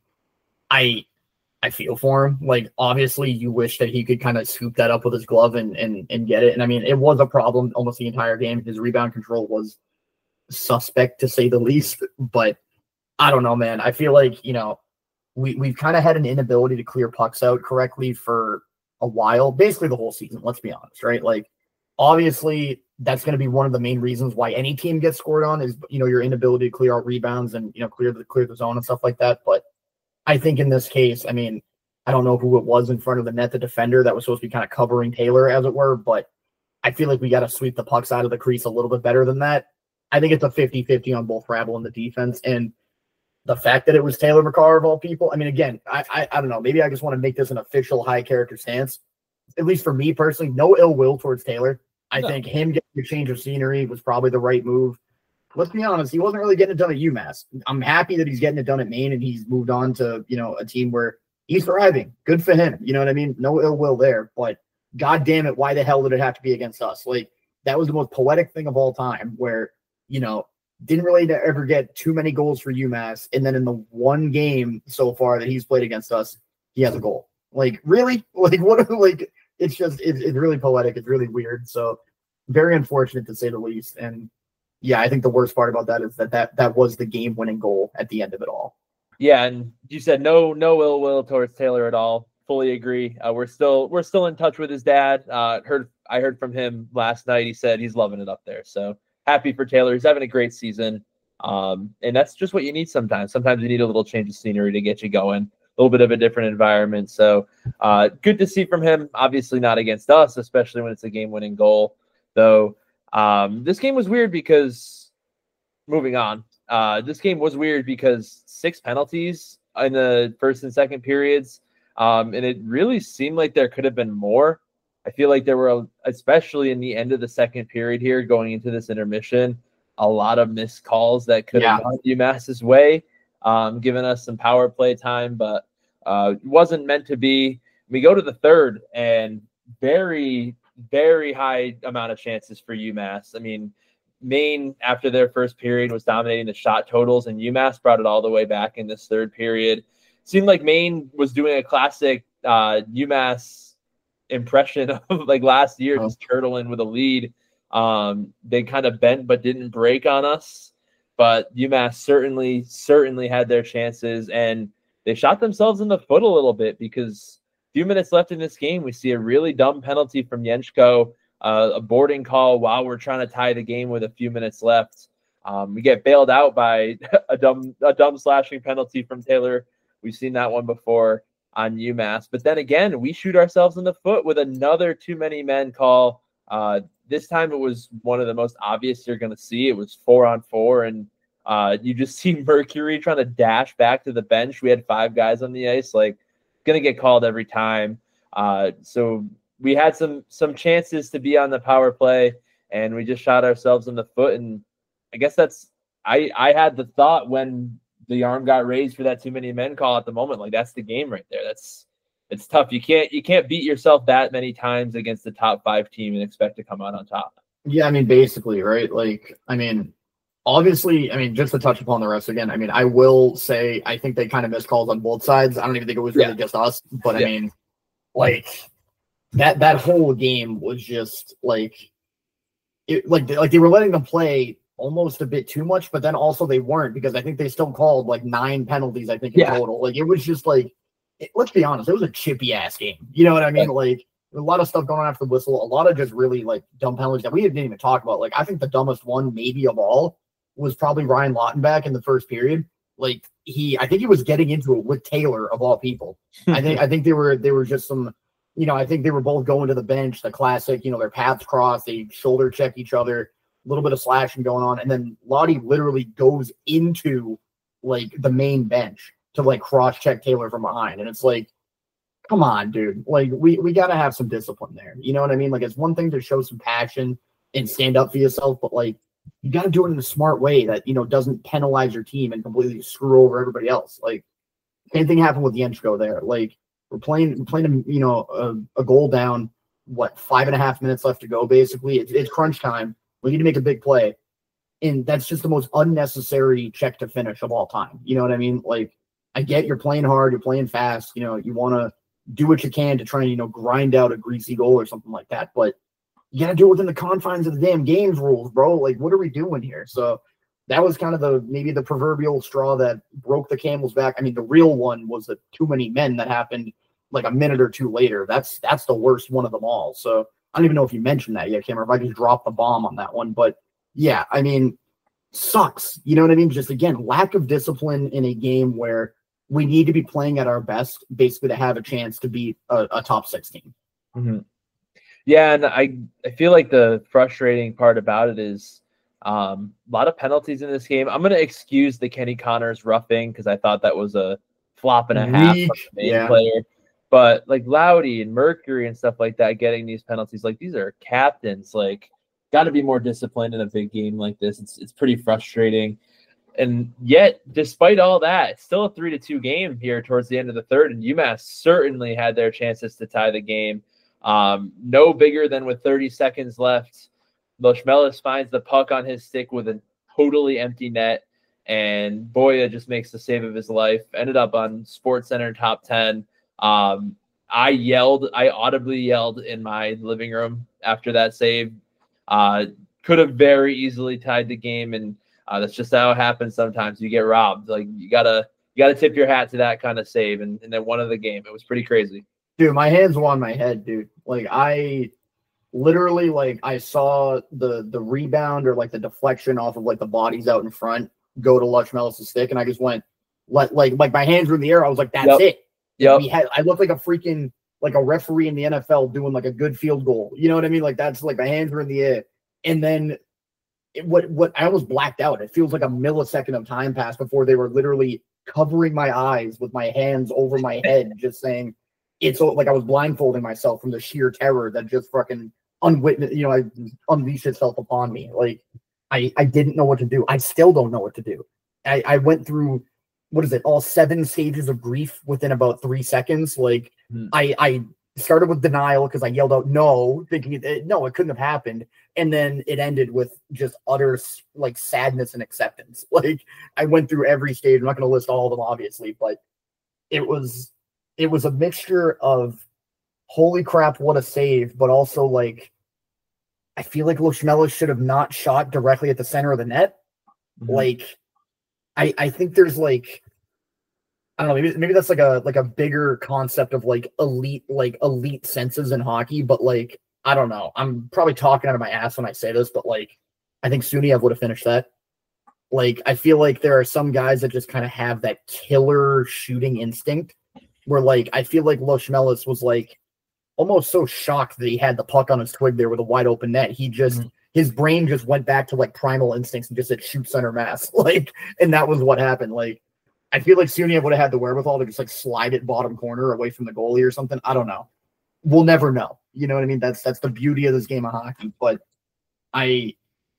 I feel for him. Like obviously you wish that he could kind of scoop that up with his glove and get it. And I mean, it was a problem almost the entire game. His rebound control was suspect to say the least, but I don't know, man. I feel like, you know, we've kind of had an inability to clear pucks out correctly for a while, basically the whole season, let's be honest, right? Like obviously that's going to be one of the main reasons why any team gets scored on is, you know, your inability to clear out rebounds and, you know, clear the zone and stuff like that. But I think in this case, I mean, I don't know who it was in front of the net, the defender that was supposed to be kind of covering Taylor as it were, but I feel like we got to sweep the pucks out of the crease a little bit better than that. I think it's a 50-50 on both Hrabal and the defense. And the fact that it was Taylor McCarr of all people, I mean, again, I don't know. Maybe I just want to make this an official high character stance. At least for me personally, no ill will towards Taylor. I think him getting a change of scenery was probably the right move. Let's be honest, he wasn't really getting it done at UMass. I'm happy that he's getting it done at Maine and he's moved on to, you know, a team where he's thriving. Good for him. You know what I mean? No ill will there. But God damn it, why the hell did it have to be against us? Like, that was the most poetic thing of all time where, you know, didn't really ever get too many goals for UMass. And then in the one game so far that he's played against us, he has a goal. Like, really? Like, what? Like, it's just, it's really poetic. It's really weird. So very unfortunate to say the least. And yeah, I think the worst part about that is that was the game winning goal at the end of it all. Yeah. And you said no ill will towards Taylor at all. Fully agree. We're still in touch with his dad. I heard from him last night. He said he's loving it up there. So happy for Taylor. He's having a great season. And that's just what you need sometimes. Sometimes you need a little change of scenery to get you going, a little bit of a different environment. So good to see from him. Obviously not against us, especially when it's a game-winning goal. Though this game was weird because, moving on, this game was weird because 6 penalties in the first and second periods. And it really seemed like there could have been more. I feel like there were, especially in the end of the second period here, going into this intermission, a lot of missed calls that could have gone UMass's way, giving us some power play time, but it wasn't meant to be. We go to the third, and very, very high amount of chances for UMass. I mean, Maine, after their first period, was dominating the shot totals, and UMass brought it all the way back in this third period. Seemed like Maine was doing a classic UMass impression of like last year, just turtling with a lead. They kind of bent but didn't break on us, but UMass certainly had their chances, and they shot themselves in the foot a little bit because a few minutes left in this game, we see a really dumb penalty from Yenchko, a boarding call while we're trying to tie the game with a few minutes left. We get bailed out by a dumb slashing penalty from Taylor. We've seen that one before on UMass, but then again, we shoot ourselves in the foot with another too many men call. This time it was one of the most obvious you're going to see. It was 4-on-4, and you just see Mercury trying to dash back to the bench. We had 5 guys on the ice, like going to get called every time. So we had some chances to be on the power play, and we just shot ourselves in the foot. And I guess I had the thought when the arm got raised for that too many men call at the moment, like that's the game right there. It's tough. You can't beat yourself that many times against the top 5 team and expect to come out on top. Yeah, I mean, basically, right? Like, I mean, Obviously, I mean, just to touch upon the rest again, I mean, I will say I think they kind of missed calls on both sides. I don't even think it was really just us, but I mean, like that whole game was just like like they were letting them play almost a bit too much, but then also they weren't, because I think they still called like 9 penalties, I think, in total. Like, it was just like, let's be honest, it was a chippy ass game. You know what I mean? Like, a lot of stuff going on after the whistle, a lot of just really like dumb penalties that we didn't even talk about. Like, I think the dumbest one maybe of all was probably Ryan Lautenbach in the first period. Like, I think he was getting into it with Taylor of all people. I think they were just some, I think they were both going to the bench, the classic, their paths crossed, they shoulder check each other, a little bit of slashing going on, and then Lottie literally goes into like the main bench to like cross check Taylor from behind, and it's like, come on, dude. Like, we got to have some discipline there. You know what I mean? Like, it's one thing to show some passion and stand up for yourself, but like, you got to do it in a smart way that, doesn't penalize your team and completely screw over everybody else. Like, same thing happened with Yenchko there. Like, we're playing a goal down, 5.5 minutes left to go, basically. It's crunch time. We need to make a big play. And that's just the most unnecessary check to finish of all time. You know what I mean? Like, I get you're playing hard, you're playing fast, you want to do what you can to try and, grind out a greasy goal or something like that. But you got to do it within the confines of the damn games rules, bro. Like, what are we doing here? So that was kind of maybe the proverbial straw that broke the camel's back. I mean, the real one was the too many men that happened like a minute or two later. That's the worst one of them all. So I don't even know if you mentioned that yet, Cameron, if I just dropped the bomb on that one. But yeah, I mean, sucks. You know what I mean? Just, again, lack of discipline in a game where we need to be playing at our best, basically, to have a chance to beat a top 6 team. Mm-hmm. Yeah, and I feel like the frustrating part about it is a lot of penalties in this game. I'm going to excuse the Kenny Connors roughing because I thought that was a flop and a half from the main player. But like Loudy and Mercury and stuff like that, getting these penalties, like, these are captains. Like, got to be more disciplined in a big game like this. It's pretty frustrating. And yet, despite all that, it's still a 3-2 game here towards the end of the third, and UMass certainly had their chances to tie the game. No bigger than with 30 seconds left. Loshmelis finds the puck on his stick with a totally empty net, and Boya just makes the save of his life. Ended up on SportsCenter top 10. I audibly yelled in my living room after that save. Could have very easily tied the game, and that's just how it happens sometimes. You get robbed. Like, you gotta tip your hat to that kind of save, and then won of the game. It was pretty crazy. Dude, my hands were on my head, dude. Like, I literally, like, I saw the rebound or like the deflection off of like the bodies out in front go to Loshmelis' stick, and I just went like my hands were in the air. I was like, that's it. Yep. I looked like a freaking like a referee in the NFL doing like a good field goal. You know what I mean? Like, that's like my hands were in the air, and then what I almost blacked out. It feels like a millisecond of time passed before they were literally covering my eyes with my hands over my head, just saying, it's like I was blindfolding myself from the sheer terror that just fucking unleashed itself upon me. Like, I didn't know what to do. I still don't know what to do. I went through, all 7 stages of grief within about 3 seconds. Like, I started with denial because I yelled out no, thinking no, it couldn't have happened. And then it ended with just utter like sadness and acceptance. Like, I went through every stage. I'm not going to list all of them, obviously, but it was a mixture of holy crap, what a save, but also like, I feel like Loshmelis should have not shot directly at the center of the net. Mm-hmm. Like, I think there's like, I don't know, maybe that's like a bigger concept of like elite senses in hockey, but like, I don't know. I'm probably talking out of my ass when I say this, but like, I think Suniev would have finished that. Like, I feel like there are some guys that just kind of have that killer shooting instinct where like, I feel like Loshmelis was like almost so shocked that he had the puck on his twig there with a wide open net. He just, his brain just went back to like primal instincts and just said shoot center mass. Like, and that was what happened. Like, I feel like Suniev would have had the wherewithal to just like slide it bottom corner away from the goalie or something. I don't know. We'll never know. You know what I mean? That's the beauty of this game of hockey. But I'm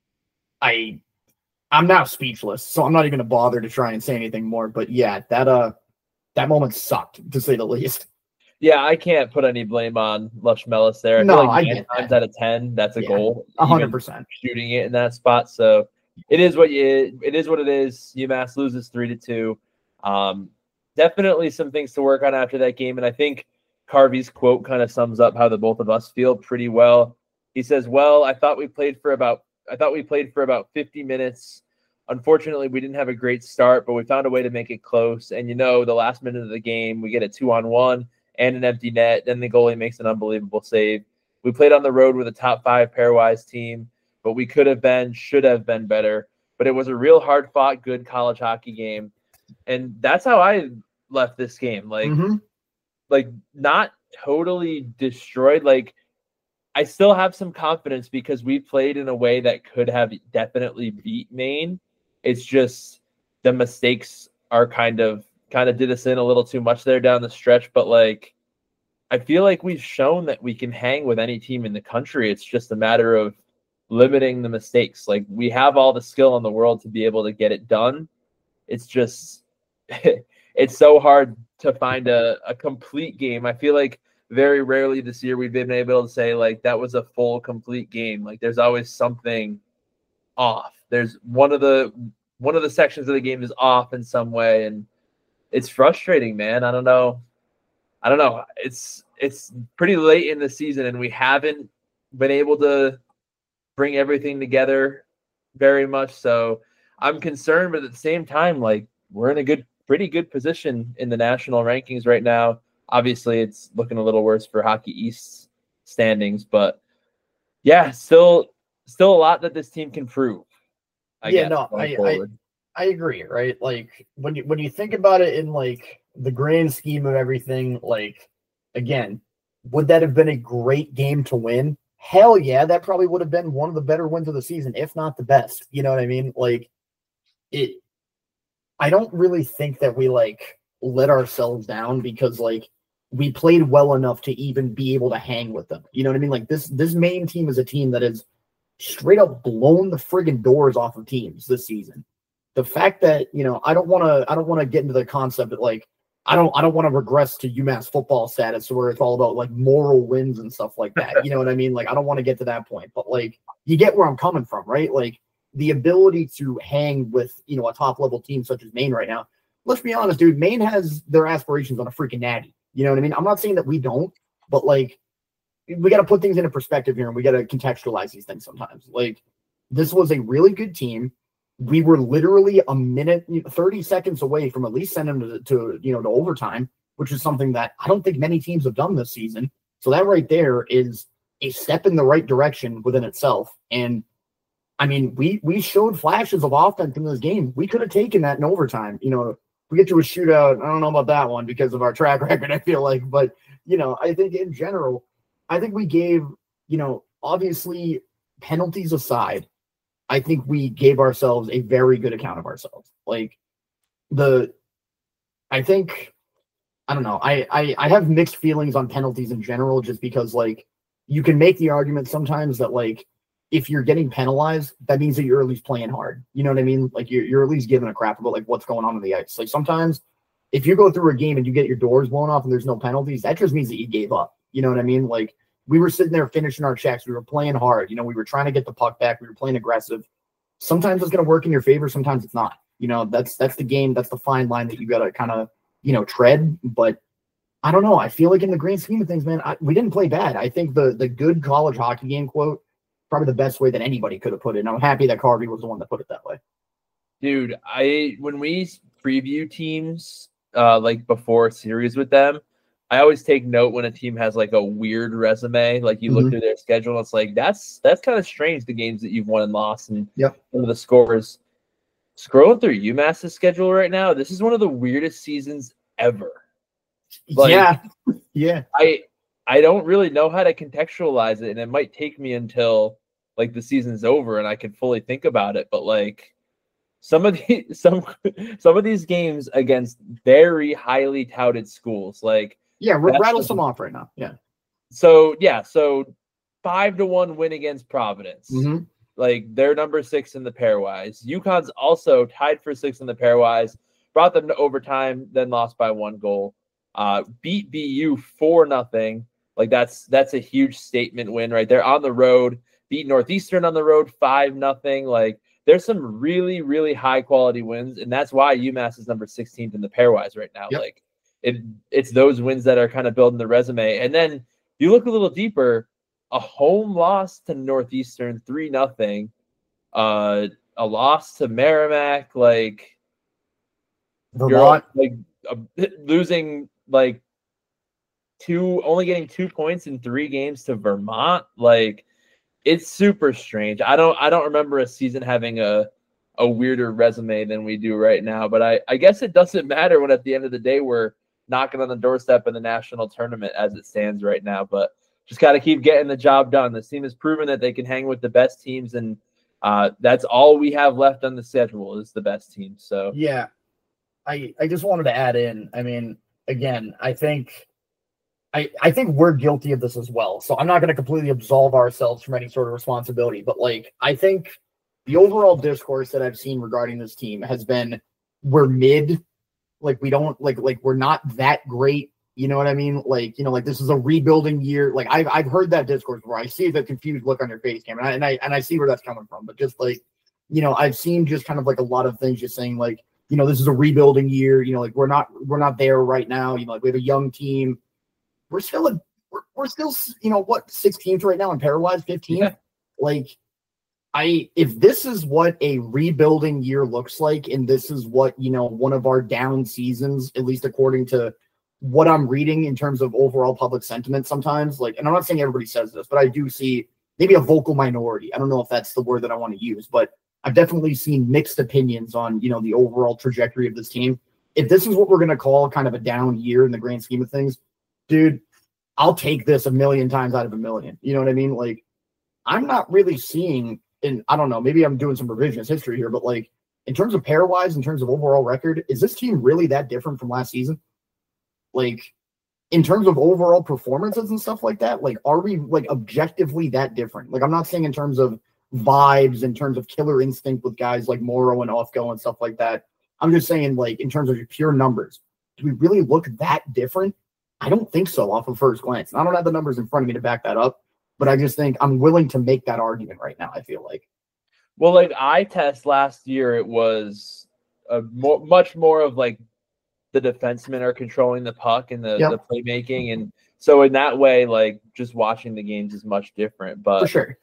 now speechless, so I'm not even gonna bother to try and say anything more. But yeah, that moment sucked, to say the least. Yeah, I can't put any blame on Loshmelis there. I feel like 9 times out of 10, that's a goal. 100%. Shooting it in that spot. So it is what it is. UMass loses 3-2. Definitely some things to work on after that game, and I think Carvey's quote kind of sums up how the both of us feel pretty well. He says, "Well, I thought we played for about 50 minutes. Unfortunately, we didn't have a great start, but we found a way to make it close. And the last minute of the game, we get a 2-on-1 and an empty net. Then the goalie makes an unbelievable save. We played on the road with a top 5 pairwise team, but we should have been better. But it was a real hard-fought, good college hockey game." And that's how I left this game. Like not totally destroyed. Like, I still have some confidence because we played in a way that could have definitely beat Maine. It's just the mistakes are kind of did us in a little too much there down the stretch. But like, I feel like we've shown that we can hang with any team in the country. It's just a matter of limiting the mistakes. Like, we have all the skill in the world to be able to get it done. It's just it's so hard to find a complete game. I feel like very rarely this year we've been able to say like that was a full complete game. Like, there's always something off. There's one of the sections of the game is off in some way, and it's frustrating, man. I don't know. It's pretty late in the season, and we haven't been able to bring everything together very much. So I'm concerned, but at the same time, like, we're in a pretty good position in the national rankings right now. Obviously, it's looking a little worse for Hockey East standings, but yeah, still a lot that this team can prove. I agree, right? Like, when you think about it in like the grand scheme of everything, like, again, would that have been a great game to win? Hell yeah, that probably would have been one of the better wins of the season, if not the best. You know what I mean? Like, I don't really think that we like let ourselves down because like we played well enough to even be able to hang with them. You know what I mean? Like, this Maine team is a team that has straight up blown the friggin' doors off of teams this season. The fact that, I don't want to get into the concept that like I don't want to regress to UMass football status where it's all about like moral wins and stuff like that. You know what I mean? Like, I don't want to get to that point, but like, you get where I'm coming from, right? Like, the ability to hang with, a top level team such as Maine right now. Let's be honest, dude, Maine has their aspirations on a freaking natty. You know what I mean? I'm not saying that we don't, but like, we got to put things into perspective here and we got to contextualize these things sometimes. Like, this was a really good team. We were literally a minute, 30 seconds away from at least sending them to overtime, which is something that I don't think many teams have done this season. So that right there is a step in the right direction within itself. And I mean, we showed flashes of offense in this game. We could have taken that in overtime. We get to a shootout. I don't know about that one because of our track record, I feel like. But, I think in general, I think we gave, obviously penalties aside, I think we gave ourselves a very good account of ourselves. Like, I don't know. I have mixed feelings on penalties in general, just because, like, you can make the argument sometimes that, like, if you're getting penalized, that means that you're at least playing hard. You know what I mean? Like, you're at least giving a crap about like what's going on the ice. Like, sometimes if you go through a game and you get your doors blown off and there's no penalties, that just means that you gave up. You know what I mean? Like, we were sitting there finishing our checks. We were playing hard. We were trying to get the puck back. We were playing aggressive. Sometimes it's going to work in your favor. Sometimes it's not. That's the game. That's the fine line that you got to kind of, tread. But I don't know. I feel like in the grand scheme of things, man, we didn't play bad. I think the good college hockey game quote, probably the best way that anybody could have put it. And I'm happy that Carvey was the one that put it that way. Dude, when we preview teams like before a series with them, I always take note when a team has like a weird resume. Like, you look through their schedule, and it's like that's kind of strange, the games that you've won and lost and some of the scores. Scrolling through UMass's schedule right now, this is one of the weirdest seasons ever. Like, yeah. I don't really know how to contextualize it, and it might take me until like the season's over and I can fully think about it. But like, some of these games against very highly touted schools, like rattle some off right now. Yeah. So 5-1 win against Providence. Like, they're number 6 in the pairwise. UConn's also tied for 6 in the pairwise, brought them to overtime, then lost by 1 goal. Beat BU 4-0. Like, that's a huge statement win right there on the road. Beat Northeastern on the road 5-0. Like, there's some really, really high quality wins, and that's why UMass is number 16th in the pairwise right now. Yep. Like it's those wins that are kind of building the resume. And then you look a little deeper, a home loss to Northeastern 3-0, a loss to Merrimack, like Vermont, losing like only getting 2 points in 3 games to Vermont. Like it's super strange. I don't remember a season having a weirder resume than we do right now, but I guess it doesn't matter when at the end of the day we're knocking on the doorstep in the national tournament as it stands right now. But just got to keep getting the job done. This team has proven that they can hang with the best teams, and that's all we have left on the schedule is the best team. So yeah, I just wanted to add in. I mean, again, I think we're guilty of this as well. So I'm not going to completely absolve ourselves from any sort of responsibility. But like, I think the overall discourse that I've seen regarding this team has been we're mid. Like we don't like we're not that great. You know what I mean? Like, like this is a rebuilding year. Like I've heard that discourse before. I see the confused look on your face, Cam, and I see where that's coming from. But just like, I've seen just kind of like a lot of things just saying like, this is a rebuilding year. Like we're not there right now. Like we have a young team. We're still what 16th right now in pairwise, 15th. Yeah. Like if this is what a rebuilding year looks like, and this is what one of our down seasons, at least according to what I'm reading in terms of overall public sentiment sometimes, like, and I'm not saying everybody says this, but I do see maybe a vocal minority. I don't know if that's the word that I want to use, but I've definitely seen mixed opinions on, the overall trajectory of this team. If this is what we're going to call kind of a down year in the grand scheme of things, dude, I'll take this 1,000,000 times out of 1,000,000. You know what I mean? Like, I'm not really seeing, and I don't know, maybe I'm doing some revisionist history here, but like in terms of pairwise, in terms of overall record, is this team really that different from last season? Like, in terms of overall performances and stuff like that, like, are we like objectively that different? Like, I'm not saying in terms of vibes, in terms of killer instinct with guys like Morrow and Offgo and stuff like that. I'm just saying, like, in terms of pure numbers, do we really look that different? I don't think so off of first glance. And I don't have the numbers in front of me to back that up, but I just think I'm willing to make that argument right now, I feel like. Well, like eye test last year, it was much more of like the defensemen are controlling the puck and the playmaking. And so in that way, like just watching the games is much different. But for sure.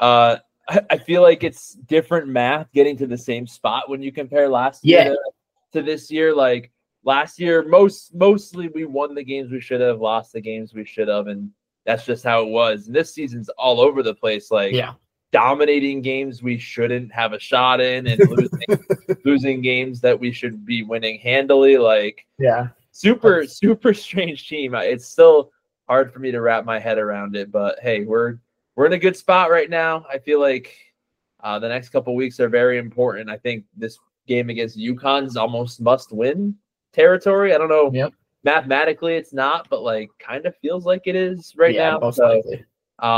I feel like it's different math getting to the same spot when you compare last year to this year. Like last year, mostly we won the games we should have, lost the games we should have, and that's just how it was. And this season's all over the place. Like dominating games we shouldn't have a shot in, and losing games that we should be winning handily. Like super strange team. It's still hard for me to wrap my head around it, but hey, we're in a good spot right now. I feel like the next couple of weeks are very important. I think this game against UConn's almost must-win territory. I don't know. Yep. Mathematically, it's not, but like kind of feels like it is right now. Most so, likely.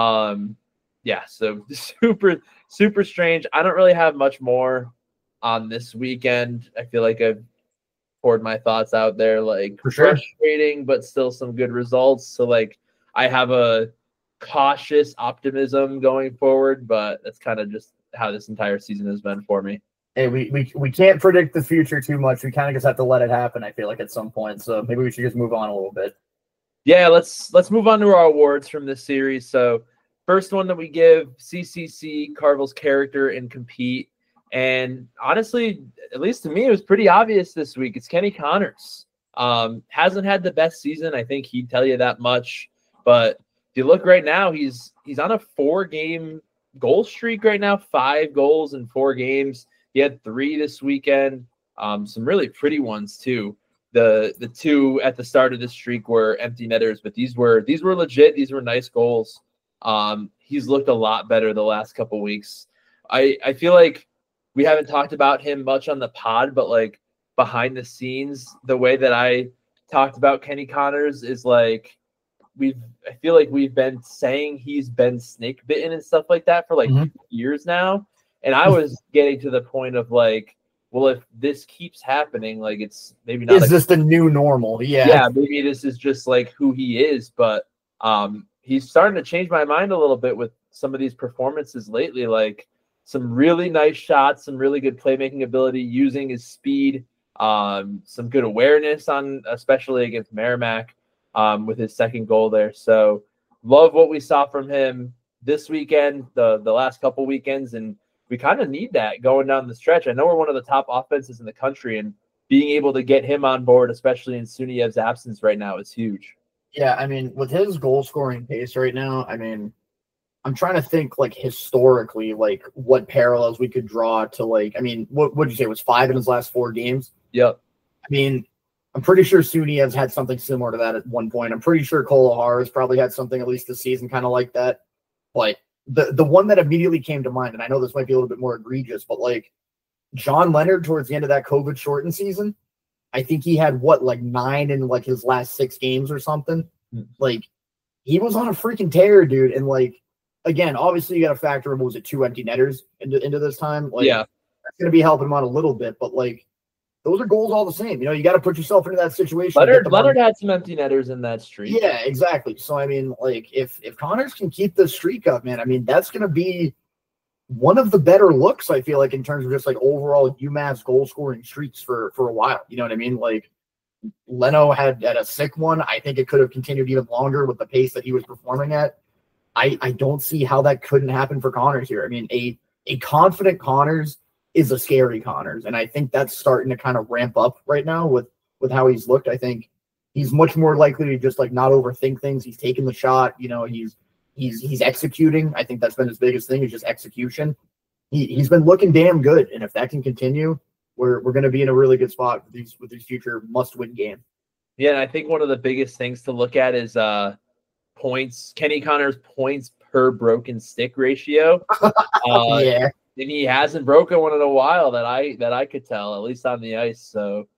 So super strange. I don't really have much more on this weekend. I feel like I've poured my thoughts out there. Like for sure. Frustrating, but still some good results. So like I have a cautious optimism going forward, but that's kind of just how this entire season has been for me. Hey, we can't predict the future too much. We kind of just have to let it happen, I feel like, at some point. So maybe we should just move on a little bit. Yeah, let's move on to our awards from this series. So first one that we give, CCC, Carville's character and compete. And honestly, at least to me, it was pretty obvious this week. It's Kenny Connors. Hasn't had the best season. I think he'd tell you that much. But if you look right now, he's on a 4-game goal streak right now, 5 goals in 4 games. He had 3 this weekend, some really pretty ones too. The 2 at the start of the streak were empty netters, but these were legit. These were nice goals. He's looked a lot better the last couple weeks. I feel like we haven't talked about him much on the pod, but like behind the scenes, the way that I talked about Kenny Connors is like I feel like we've been saying he's been snake bitten and stuff like that for like years now. And I was getting to the point of like, well, if this keeps happening, like it's maybe not. Is this the new normal? Yeah. Yeah, maybe this is just like who he is. But he's starting to change my mind a little bit with some of these performances lately. Like some really nice shots, some really good playmaking ability, using his speed, some good awareness on, especially against Merrimack, with his second goal there. So love what we saw from him this weekend, the last couple weekends, and we kind of need that going down the stretch. I know we're one of the top offenses in the country, and being able to get him on board, especially in Suniev's absence right now, is huge. Yeah, I mean, with his goal scoring pace right now, I mean, I'm trying to think like historically, like what parallels we could draw to like, I mean, what would you say, it was 5 in his last 4 games? Yep. I mean, I'm pretty sure Suniev's had something similar to that at one point. I'm pretty sure Cole O'Hara's probably had something at least this season kind of like that. But the one that immediately came to mind, and I know this might be a little bit more egregious, but like John Leonard towards the end of that COVID shortened season, I think he had like 9 in like his last 6 games or something. Like he was on a freaking tear, dude. And like, again, obviously you got to factor in, what was it, 2 empty netters into this time? Like, yeah, that's going to be helping him out a little bit, but like, those are goals all the same. You know, you got to put yourself into that situation. Leonard had some empty netters in that streak. Yeah, exactly. So, I mean, like, if Connors can keep this streak up, man, I mean, that's going to be one of the better looks, I feel like, in terms of just, like, overall UMass goal-scoring streaks for a while. You know what I mean? Like, Leno had a sick one. I think it could have continued even longer with the pace that he was performing at. I don't see how that couldn't happen for Connors here. I mean, a confident Connors is a scary Connors, and I think that's starting to kind of ramp up right now with how he's looked. I think he's much more likely to just like not overthink things. He's taking the shot, you know, he's executing. I think that's been his biggest thing, is just execution. He's been looking damn good, and if that can continue, we're going to be in a really good spot with these future must-win games. Yeah, and I think one of the biggest things to look at is points. Kenny Connors' points per broken stick ratio. Yeah. And he hasn't broken one in a while that I could tell, at least on the ice. So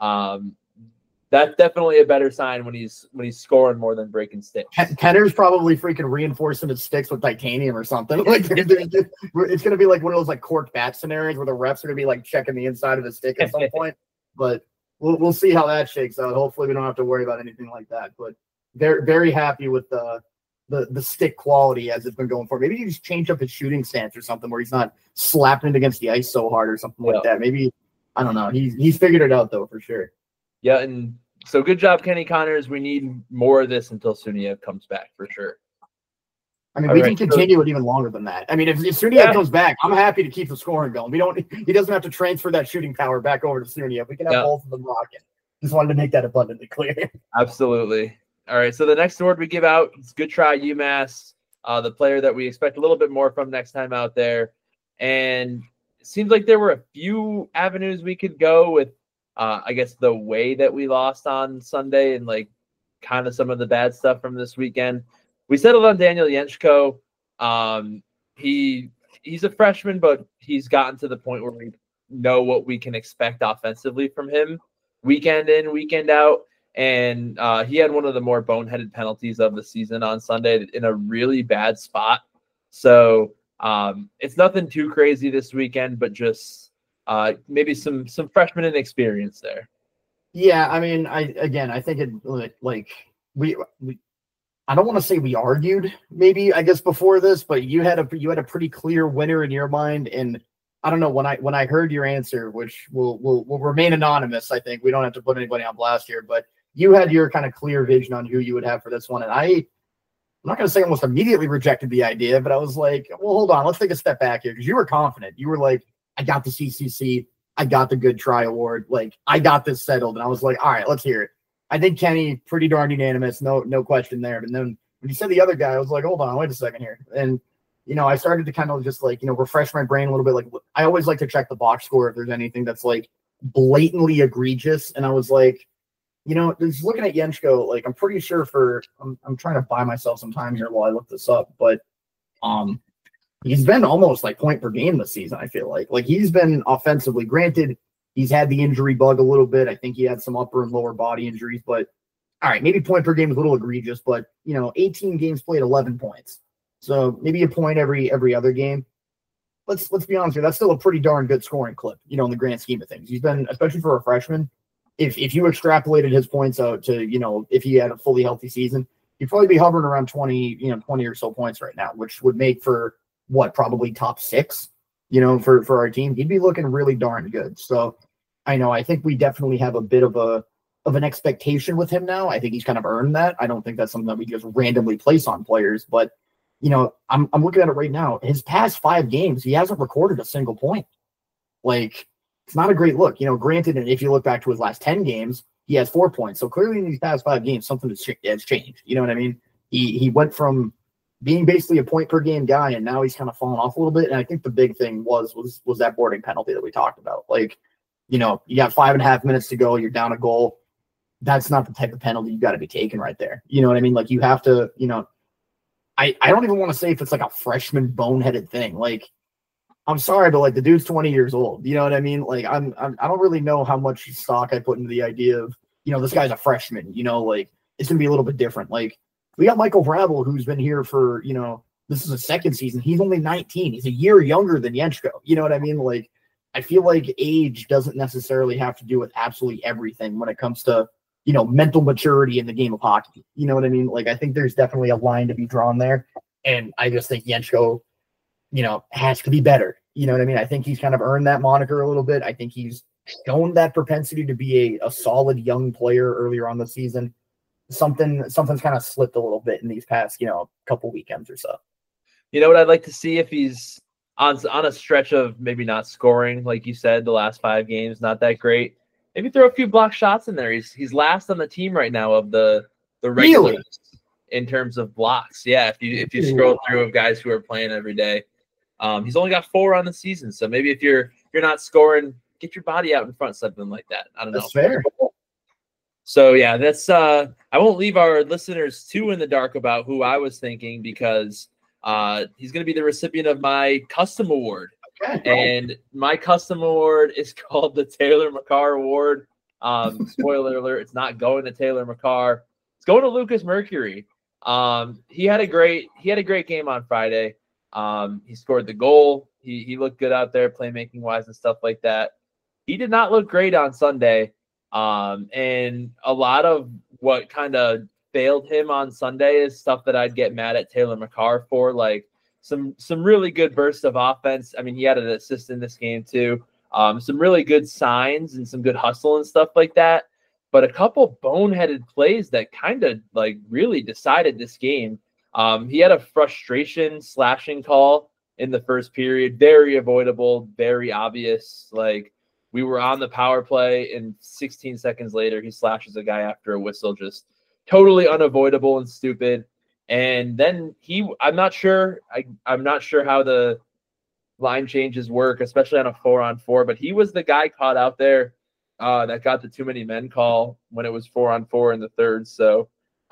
that's definitely a better sign when he's scoring more than breaking sticks. Kenner's probably freaking reinforcing his sticks with titanium or something. Like it's going to be like one of those like cork bat scenarios where the refs are going to be like checking the inside of the stick at some point. But we'll see how that shakes out. Hopefully we don't have to worry about anything like that. But they're very happy with the stick quality as it's been going for. Maybe he just changed up his shooting stance or something where he's not slapping it against the ice so hard or something like that. Maybe, I don't know. He's figured it out though, for sure. Yeah, and so good job, Kenny Connors. We need more of this until Suniev comes back for sure. I mean, we can continue it even longer than that. I mean, if Suniev comes back, I'm happy to keep the scoring going. He doesn't have to transfer that shooting power back over to Suniev. We can have both of them rocking. Just wanted to make that abundantly clear. Absolutely. All right, so the next award we give out is Good Try UMass, the player that we expect a little bit more from next time out there. And it seems like there were a few avenues we could go with, I guess, the way that we lost on Sunday and, like, kind of some of the bad stuff from this weekend. We settled on Daniel Yenchko. He's a freshman, but he's gotten to the point where we know what we can expect offensively from him weekend in, weekend out. And he had one of the more boneheaded penalties of the season on Sunday in a really bad spot. So it's nothing too crazy this weekend, but just maybe some freshman inexperience there. Yeah, I mean, I think it like we I don't want to say we argued maybe, I guess, before this, but you had a pretty clear winner in your mind. And I don't know, when I heard your answer, which will remain anonymous, I think we don't have to put anybody on blast here, but you had your kind of clear vision on who you would have for this one. And I'm not going to say almost immediately rejected the idea, but I was like, well, hold on, let's take a step back here. Because you were confident. You were like, I got the CCC. I got the Good Try Award. Like, I got this settled. And I was like, all right, let's hear it. I think Kenny, pretty darn unanimous. No question there. But then when you said the other guy, I was like, hold on, wait a second here. And, you know, I started to kind of just like, you know, refresh my brain a little bit. Like, I always like to check the box score if there's anything that's like blatantly egregious. And I was like, you know, just looking at Yenchko, like, I'm pretty sure I'm trying to buy myself some time here while I look this up, but he's been almost like point per game this season, I feel like. Like, he's been offensively, granted, he's had the injury bug a little bit. I think he had some upper and lower body injuries, but all right, maybe point per game is a little egregious, but, you know, 18 games played, 11 points. So maybe a point every other game. Let's be honest here, that's still a pretty darn good scoring clip, you know, in the grand scheme of things. He's been, especially for a freshman, if you extrapolated his points out to, you know, if he had a fully healthy season, he'd probably be hovering around 20 or so points right now, which would make for probably top 6, for our team, he'd be looking really darn good. So I think we definitely have a bit of an expectation with him now. I think he's kind of earned that. I don't think that's something that we just randomly place on players, but I'm looking at it right now. His past 5 games, he hasn't recorded a single point. Like, it's not a great look. Granted, and if you look back to his last 10 games, he has 4 points. So clearly in these past 5 games, something has changed. You know what I mean? He went from being basically a point per game guy, and now he's kind of fallen off a little bit. And I think the big thing was that boarding penalty that we talked about. Like, you got 5.5 minutes to go, you're down a goal. That's not the type of penalty you got to be taking right there. You know what I mean? Like, you have to, I don't even want to say if it's like a freshman boneheaded thing. Like, I'm sorry, but like, the dude's 20 years old. You know what I mean? Like, I don't really know how much stock I put into the idea of, this guy's a freshman, like it's going to be a little bit different. Like, we got Michael Vrabel, who's been here for, this is his second season. He's only 19. He's a year younger than Yenchko. You know what I mean? Like, I feel like age doesn't necessarily have to do with absolutely everything when it comes to, mental maturity in the game of hockey. You know what I mean? Like, I think there's definitely a line to be drawn there. And I just think Yenchko, has to be better. You know what I mean? I think he's kind of earned that moniker a little bit. I think he's shown that propensity to be a solid young player earlier on the season. Something's kind of slipped a little bit in these past, couple weekends or so. You know what I'd like to see if he's on a stretch of maybe not scoring, like you said, the last 5 games, not that great. Maybe throw a few block shots in there. He's last on the team right now of the regulars really? In terms of blocks. Yeah, if you scroll through of guys who are playing every day. He's only got 4 on the season, so maybe if you're not scoring, get your body out in front, something like that. I don't know. That's fair. So yeah, that's I won't leave our listeners too in the dark about who I was thinking, because he's going to be the recipient of my custom award. Okay. And my custom award is called the Taylor McCarr Award. Spoiler alert, it's not going to Taylor McCarr. It's going to Lucas Mercury. He had a great game on Friday. He scored the goal. He looked good out there, playmaking wise and stuff like that. He did not look great on Sunday. And a lot of what kind of failed him on Sunday is stuff that I'd get mad at Taylor McCarr for, like some really good bursts of offense. I mean, he had an assist in this game too. Some really good signs and some good hustle and stuff like that. But a couple boneheaded plays that kind of like really decided this game. He had a frustration slashing call in the first period, very avoidable, very obvious. Like, we were on the power play, and 16 seconds later, he slashes a guy after a whistle, just totally unavoidable and stupid. And then I'm not sure how the line changes work, especially on a 4-on-4, but he was the guy caught out there that got the too many men call when it was 4-on-4 in the third. So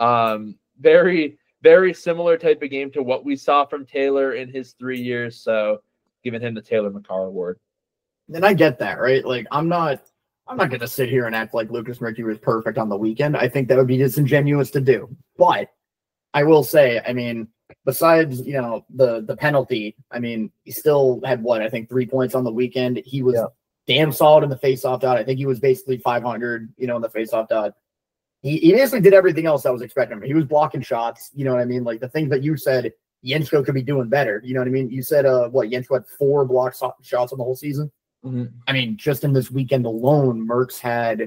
very, very similar type of game to what we saw from Taylor in his 3 years. So giving him the Taylor McCarr Award. And I get that, right? Like, I'm not going to sit here and act like Lucas Mercury was perfect on the weekend. I think that would be disingenuous to do. But I will say, I mean, besides, the penalty, I mean, he still had 3 points on the weekend. He was damn solid in the face-off dot. I think he was basically 500, in the face-off dot. He basically did everything else that was expected of him. He was blocking shots, you know what I mean? Like, the things that you said, Yenchko could be doing better, you know what I mean? You said, Yenchko had 4 block shots on the whole season? Mm-hmm. I mean, just in this weekend alone, Merckx had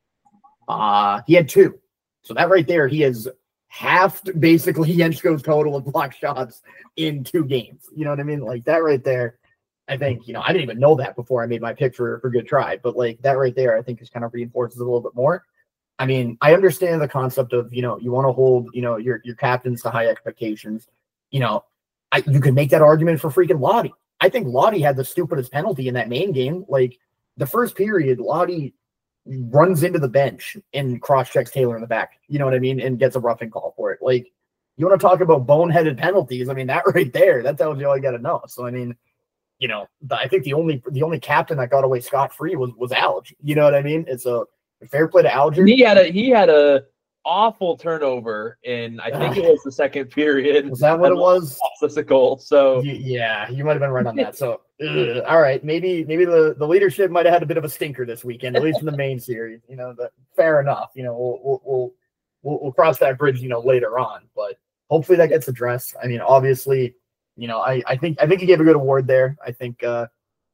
2. So that right there, he has halved basically Yenchko's total of block shots in 2 games. You know what I mean? Like, that right there, I think, I didn't even know that before I made my pick for Good Try, but like that right there, I think just kind of reinforces a little bit more. I mean, I understand the concept of, you want to hold, your captains to high expectations. You can make that argument for freaking Lottie. I think Lottie had the stupidest penalty in that main game. Like, the first period, Lottie runs into the bench and cross-checks Taylor in the back, you know what I mean, and gets a roughing call for it. Like, you want to talk about boneheaded penalties? I mean, that right there, that tells you all you got to know. So, I mean, I think the only captain that got away scot-free was Alge. You know what I mean? It's a fair play to Alger. He had a awful turnover in, I think it was the second period. Was that what it was? That's a goal. So yeah, you might have been right on that. So all right, maybe the leadership might have had a bit of a stinker this weekend, at least in the main series. But fair enough. We'll cross that bridge, later on. But hopefully that gets addressed. I mean, obviously, I think he gave a good award there. I think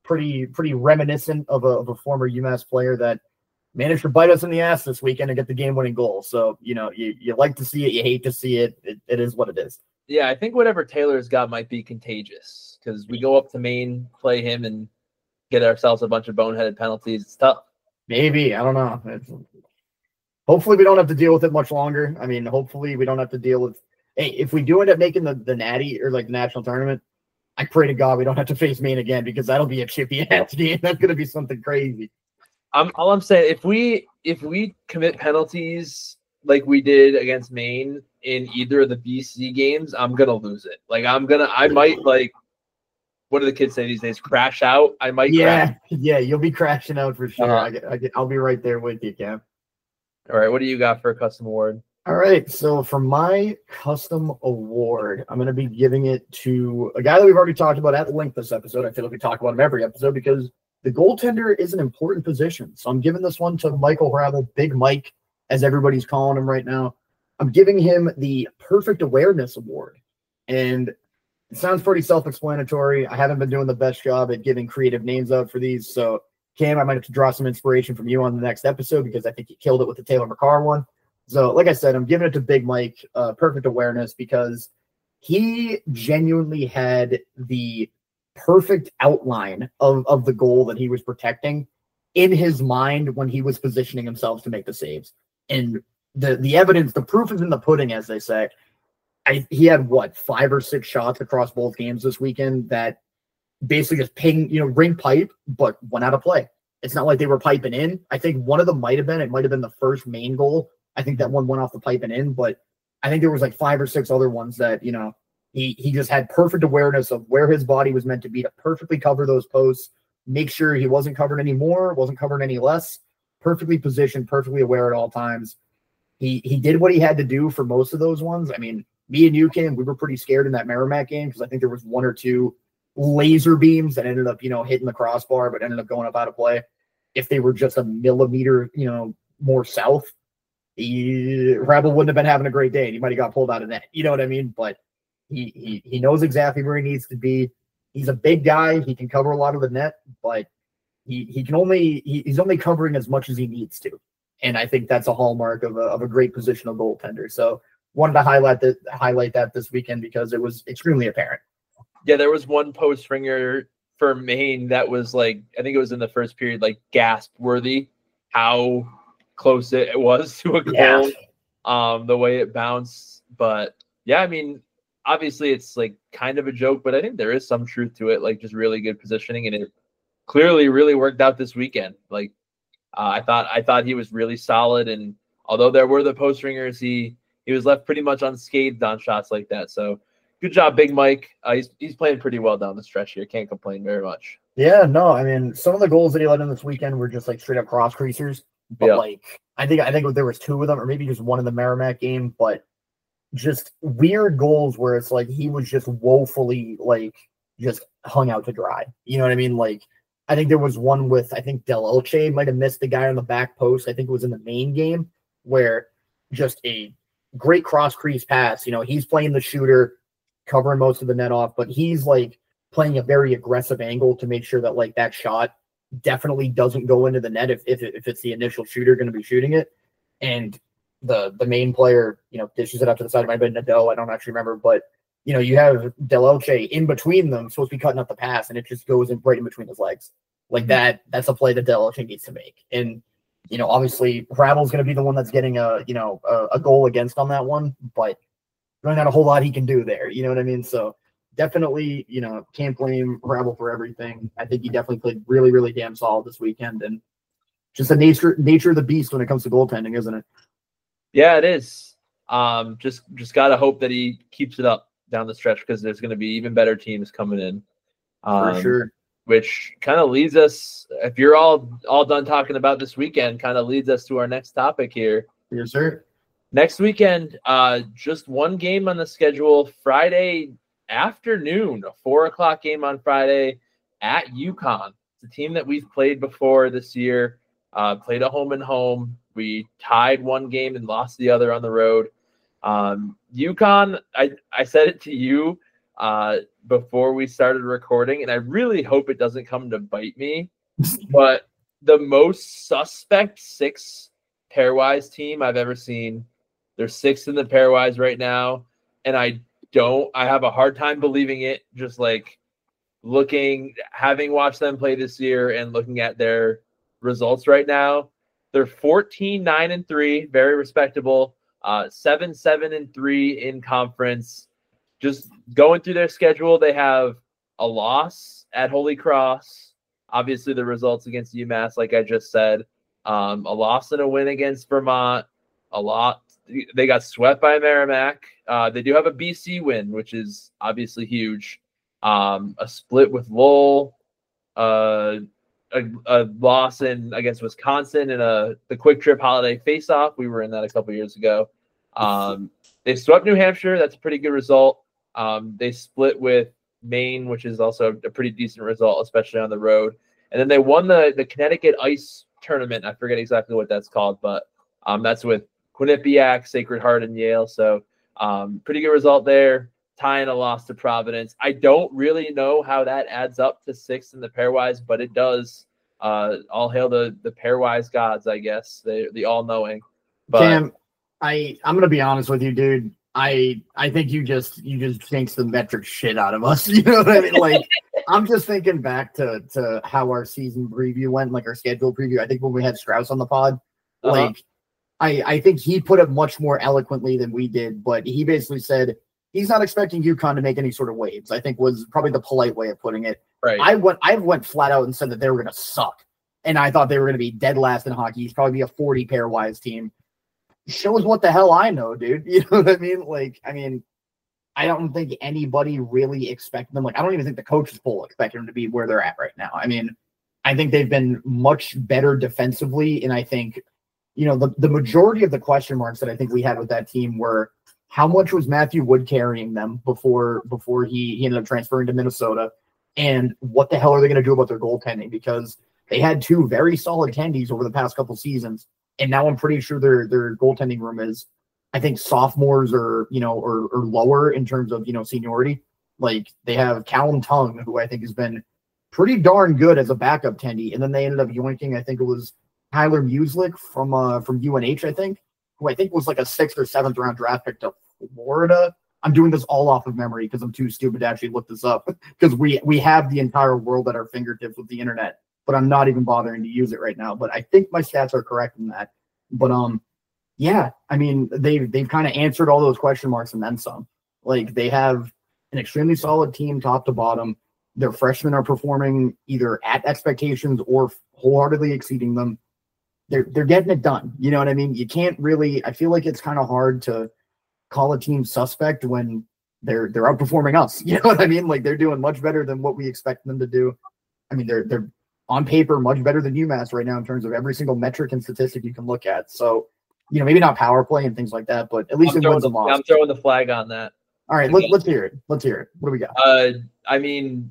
pretty reminiscent of a former UMass player that managed to bite us in the ass this weekend and get the game-winning goal. So, you like to see it, you hate to see it. It is what it is. Yeah, I think whatever Taylor's got might be contagious because we go up to Maine, play him, and get ourselves a bunch of boneheaded penalties. It's tough. Maybe. I don't know. Hopefully we don't have to deal with it much longer. I mean, hopefully we don't have to deal with – hey, if we do end up making the natty or like the national tournament, I pray to God we don't have to face Maine again because that'll be a chippy-ass game. That's going to be something crazy. All I'm saying, if we commit penalties like we did against Maine in either of the BC games, I'm going to lose it. Like, I might, like – what do the kids say these days? Crash out. I might. Yeah, you'll be crashing out for sure. I'll be right there with you, Cam. All right, what do you got for a custom award? All right, so for my custom award, I'm going to be giving it to a guy that we've already talked about at length this episode. I feel like we talk about him every episode because the goaltender is an important position. So I'm giving this one to Michael Hrabal, Big Mike, as everybody's calling him right now. I'm giving him the Perfect Awareness Award, and it sounds pretty self-explanatory. I haven't been doing the best job at giving creative names out for these. So, Cam, I might have to draw some inspiration from you on the next episode because I think you killed it with the Taylor McCarr one. So, like I said, I'm giving it to Big Mike, Perfect Awareness, because he genuinely had the perfect outline of the goal that he was protecting in his mind when he was positioning himself to make the saves. And the evidence, the proof is in the pudding, as they say. He had 5 or 6 shots across both games this weekend that basically just ring pipe, but went out of play. It's not like they were piping in. I think one of them might have been the first main goal. I think that one went off the piping in, but I think there was 5 or 6 other ones that, he just had perfect awareness of where his body was meant to be to perfectly cover those posts, make sure he wasn't covered any more, wasn't covered any less, perfectly positioned, perfectly aware at all times. He did what he had to do for most of those ones. I mean, me and you, Kim, we were pretty scared in that Merrimack game because I think there was 1 or 2 laser beams that ended up, hitting the crossbar, but ended up going up out of play. If they were just a millimeter, more south, Hrabal wouldn't have been having a great day, and he might have got pulled out of net. You know what I mean? But he knows exactly where he needs to be. He's a big guy. He can cover a lot of the net, but he's only covering as much as he needs to. And I think that's a hallmark of a great positional goaltender. So wanted to highlight that this weekend because it was extremely apparent. Yeah, there was one post ringer for Maine that was I think it was in the first period, gasp worthy how close it was to a goal. Yeah. The way it bounced. But yeah, I mean, obviously it's kind of a joke, but I think there is some truth to it, just really good positioning, and it clearly really worked out this weekend. I thought he was really solid, and although there were the post ringers, he was left pretty much unscathed on shots like that. So good job, Big Mike. He's playing pretty well down the stretch here. Can't complain very much. Yeah, no, I mean, some of the goals that he let in this weekend were just straight up cross creasers. But I think there was 2 of them, or maybe just one in the Merrimack game, but just weird goals where it's he was just woefully just hung out to dry. You know what I mean? I think there was one with, I think Del Elche might have missed the guy on the back post. I think it was in the main game where just a great cross crease pass. He's playing the shooter, covering most of the net off, but he's playing a very aggressive angle to make sure that that shot definitely doesn't go into the net if it's the initial shooter going to be shooting it. And the main player, dishes it up to the side. It might have been Nadeau. I don't actually remember, but you have Del Elche in between them, supposed to be cutting up the pass, and it just goes right in between his legs. That's a play that Del Elche needs to make. And, obviously Hrabel's going to be the one that's getting a goal against on that one, but really not a whole lot he can do there. You know what I mean? So definitely, can't blame Hrabal for everything. I think he definitely played really, really damn solid this weekend, and just the nature of the beast when it comes to goaltending, isn't it? Yeah, it is. Just got to hope that he keeps it up down the stretch because there's going to be even better teams coming in. For sure. Which kind of leads us, if you're all done talking about this weekend, kind of leads us to our next topic here. Yes, sir. Next weekend, just one game on the schedule, Friday afternoon, a 4:00 game on Friday at UConn. It's a team that we've played before this year, played a home and home. We tied one game and lost the other on the road. UConn, I said it to you before we started recording, and I really hope it doesn't come to bite me, but the most suspect 6 pairwise team I've ever seen. They're 6th in the pairwise right now, and I have a hard time believing it, just like having watched them play this year and looking at their results right now. They're 14-9-3, very respectable. 7-7-3 in conference. Just going through their schedule, they have a loss at Holy Cross. Obviously, the results against UMass, like I just said. A loss and a win against Vermont. They got swept by Merrimack. They do have a BC win, which is obviously huge. A split with Lowell. A loss against Wisconsin in the Quick Trip Holiday Face-Off. We were in that a couple years ago. They swept New Hampshire. That's a pretty good result. They split with Maine, which is also a pretty decent result, especially on the road. And then they won the Connecticut Ice Tournament. I forget exactly what that's called, but that's with Quinnipiac, Sacred Heart, and Yale. So pretty good result there. Tying a loss to Providence. I don't really know how that adds up to 6th in the pairwise, but it does. All hail the pairwise gods, I guess. The all-knowing. But Cam, I'm gonna be honest with you, dude. I think you just jinxed the metric shit out of us. You know what I mean? Like, I'm just thinking back to how our season preview went, like our schedule preview. I think when we had Strauss on the pod, like I think he put it much more eloquently than we did, but he basically said he's not expecting UConn to make any sort of waves, I think was probably the polite way of putting it. Right. I went flat out and said that they were going to suck. And I thought they were going to be dead last in hockey. He's probably be a 40 pairwise team. Shows what the hell I know, dude. You know what I mean? Like, I don't think anybody really expected them. Like, I don't even think the coaches poll expected them to be where they're at right now. I think they've been much better defensively. And I think, the majority of the question marks that I think we had with that team were, how much was Matthew Wood carrying them before he ended up transferring to Minnesota? And what the hell are they going to do about their goaltending? Because they had 2 very solid tendies over the past couple seasons. And now I'm pretty sure their goaltending room is, I think, sophomores or lower in terms of, seniority. Like, they have Callum Tung, who I think has been pretty darn good as a backup tendy. And then they ended up yoinking, I think it was Tyler Muslik from UNH, I think, who I think was like a 6th or 7th round draft pick to Florida. I'm doing this all off of memory because I'm too stupid to actually look this up because we have the entire world at our fingertips with the internet, but I'm not even bothering to use it right now. But I think my stats are correct in that. But yeah, they've kind of answered all those question marks and then some. Like, they have an extremely solid team top to bottom. Their freshmen are performing either at expectations or wholeheartedly exceeding them. They're getting it done. You know what I mean? You can't really. I feel like it's kind of hard to call a team suspect when they're outperforming us. You know what I mean? Like, they're doing much better than what we expect them to do. They're on paper much better than UMass right now in terms of every single metric and statistic you can look at. So, maybe not power play and things like that, but at least it wins and losses. I'm throwing the flag on that. All right, let's hear it. Let's hear it. What do we got?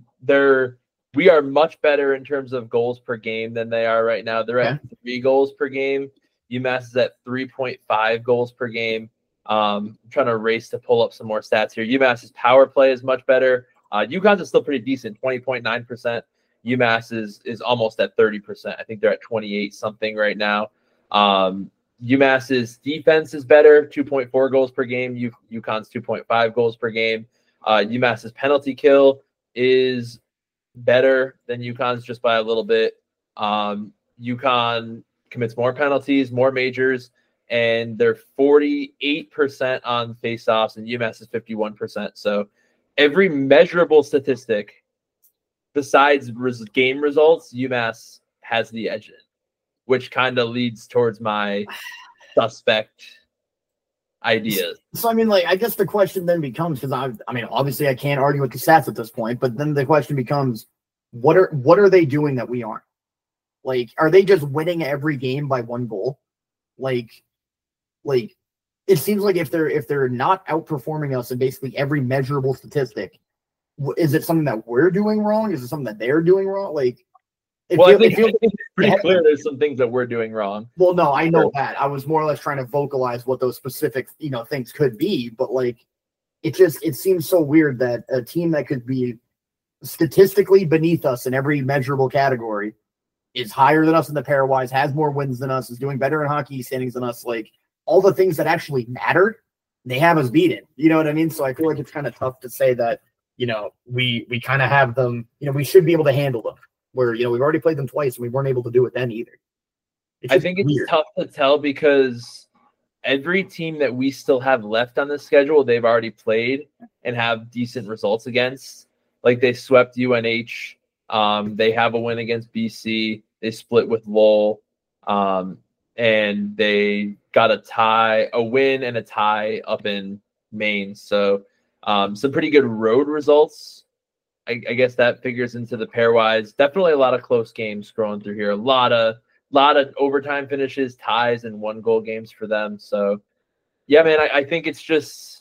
We are much better in terms of goals per game than they are right now. They're at 3 goals per game. UMass is at 3.5 goals per game. I'm trying to race to pull up some more stats here. UMass's power play is much better. UConn's is still pretty decent, 20.9%. UMass is almost at 30%. I think they're at 28 something right now. UMass's defense is better, 2.4 goals per game. UConn's 2.5 goals per game. UMass's penalty kill is better than UConn's just by a little bit. UConn commits more penalties, more majors, and they're 48% on faceoffs, and UMass is 51%. So every measurable statistic besides game results, UMass has the edge in, which kind of leads towards my suspect ideas. So, I guess the question then becomes, because obviously I can't argue with the stats at this point, but then the question becomes, what are they doing that we aren't? Like, are they just winning every game by 1 goal? Like it seems like if they're not outperforming us in basically every measurable statistic, is it something that we're doing wrong? Is it something that they're doing wrong? Like, I think it's pretty clear there's some things that we're doing wrong. Well, no, I know that. I was more or less trying to vocalize what those specific, things could be. But, like, it seems so weird that a team that could be statistically beneath us in every measurable category is higher than us in the pairwise, has more wins than us, is doing better in hockey standings than us. Like all the things that actually matter, they have us beaten. You know what I mean? So I feel like it's kind of tough to say that, we kind of have them, we should be able to handle them where, we've already played them twice and we weren't able to do it then either. I think it's tough to tell because every team that we still have left on the schedule, they've already played and have decent results against. Like they swept UNH. They have a win against BC. They split with Lowell. And they got a win and a tie up in Maine. So some pretty good road results. I guess that figures into the pairwise. Definitely a lot of close games scrolling through here. A lot of overtime finishes, ties, and 1-goal games for them. So, yeah, man, I think it's just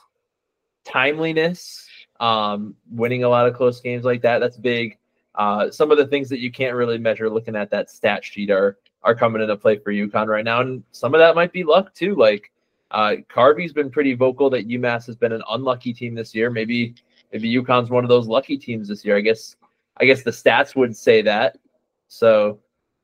timeliness. Winning a lot of close games like that, that's big. Some of the things that you can't really measure looking at that stat sheet are coming into play for UConn right now. And some of that might be luck too. Like Carvey's been pretty vocal that UMass has been an unlucky team this year. Maybe UConn's one of those lucky teams this year. I guess the stats would say that. So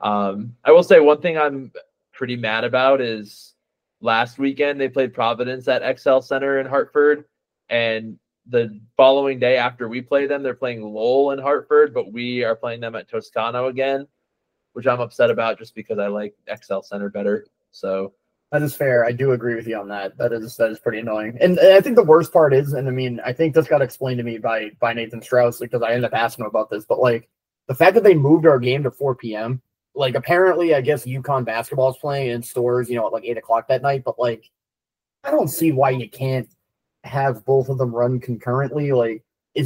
I will say one thing I'm pretty mad about is last weekend they played Providence at XL Center in Hartford, and the following day after we play them, they're playing Lowell in Hartford, but we are playing them at Toscano again, which I'm upset about just because I like XL Center better. So that is fair. I do agree with you on that. That is pretty annoying. And I think the worst part is, and I mean, I think this got explained to me by Nathan Strauss because I ended up asking him about this, but like the fact that they moved our game to 4 p.m., like apparently I guess UConn basketball is playing in Stores, at like 8:00 that night, but like I don't see why you can't have both of them run concurrently. Like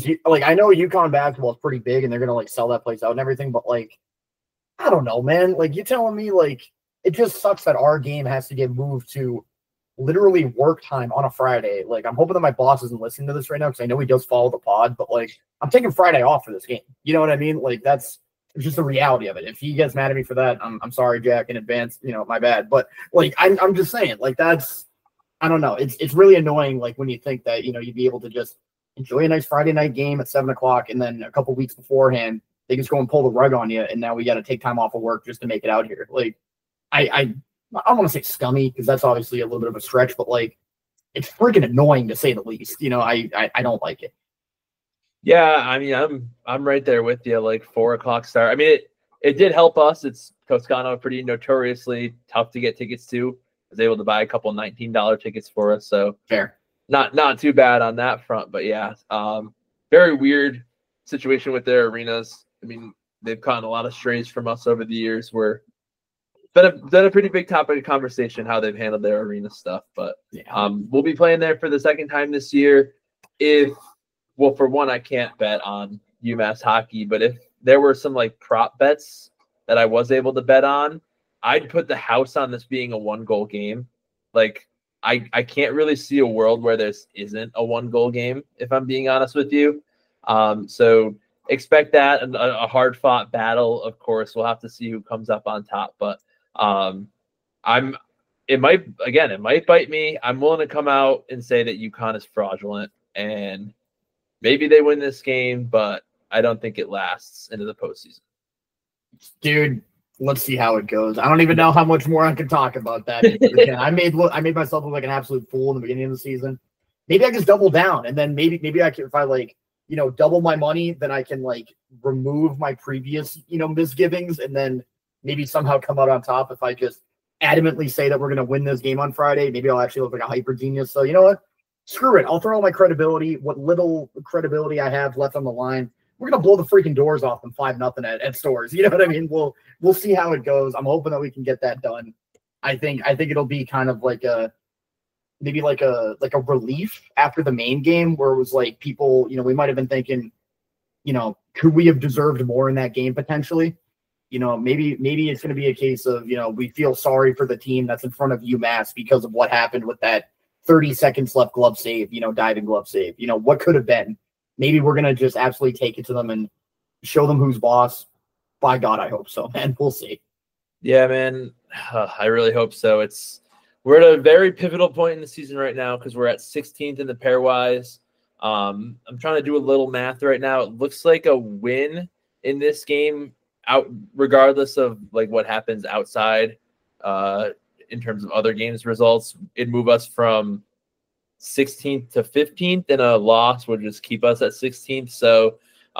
I know UConn basketball is pretty big and they're gonna like sell that place out and everything, but like I don't know, man. Like you telling me like it just sucks that our game has to get moved to literally work time on a Friday. Like I'm hoping that my boss isn't listening to this right now because I know he does follow the pod, but like I'm taking Friday off for this game. You know what I mean? Like it's just the reality of it. If he gets mad at me for that, I'm sorry, Jack, in advance. My bad. But like I'm just saying, like that's I don't know. It's really annoying. Like when you think that you'd be able to just enjoy a nice Friday night game at 7:00, and then a couple weeks beforehand they just go and pull the rug on you, and now we got to take time off of work just to make it out here. Like I don't want to say scummy because that's obviously a little bit of a stretch, but like it's freaking annoying to say the least. I don't like it. Yeah, I mean, I'm right there with you. Like 4:00 start. I mean, it did help us. It's Toscano, pretty notoriously tough to get tickets to. I was able to buy a couple $19 tickets for us, so fair. Not too bad on that front. But yeah, very weird situation with their arenas. I mean, they've caught a lot of strays from us over the years. Where been a pretty big topic of conversation how they've handled their arena stuff. But yeah. We'll be playing there for the second time this year. Well, for one, I can't bet on UMass hockey, but if there were some like prop bets that I was able to bet on, I'd put the house on this being a 1-goal game. Like I can't really see a world where this isn't a 1-goal game, if I'm being honest with you. So expect that, a hard fought battle. Of course, we'll have to see who comes up on top, but it might bite me. I'm willing to come out and say that UConn is fraudulent and maybe they win this game, but I don't think it lasts into the postseason. Dude, let's see how it goes. I don't even know how much more I can talk about that. I made myself look like an absolute fool in the beginning of the season. Maybe I just double down, and then maybe I can, if I like double my money, then I can like remove my previous misgivings, and then maybe somehow come out on top if I just adamantly say that we're gonna win this game on Friday. Maybe I'll actually look like a hyper genius. So you know what? Screw it. I'll throw all my credibility, what little credibility I have left on the line. We're going to blow the freaking doors off them 5-0 at Stores. You know what I mean? We'll see how it goes. I'm hoping that we can get that done. I think it'll be kind of like maybe like a relief after the main game where it was like people, we might have been thinking, could we have deserved more in that game potentially? Maybe it's going to be a case of, we feel sorry for the team that's in front of UMass because of what happened with that 30 seconds left glove save, diving glove save. What could have been? Maybe we're going to just absolutely take it to them and show them who's boss. By God, I hope so, man. We'll see. Yeah, man. I really hope so. We're at a very pivotal point in the season right now because we're at 16th in the pairwise. I'm trying to do a little math right now. It looks like a win in this game, out regardless of like what happens outside in terms of other games results. It'd move us from 16th to 15th, and a loss would just keep us at 16th. So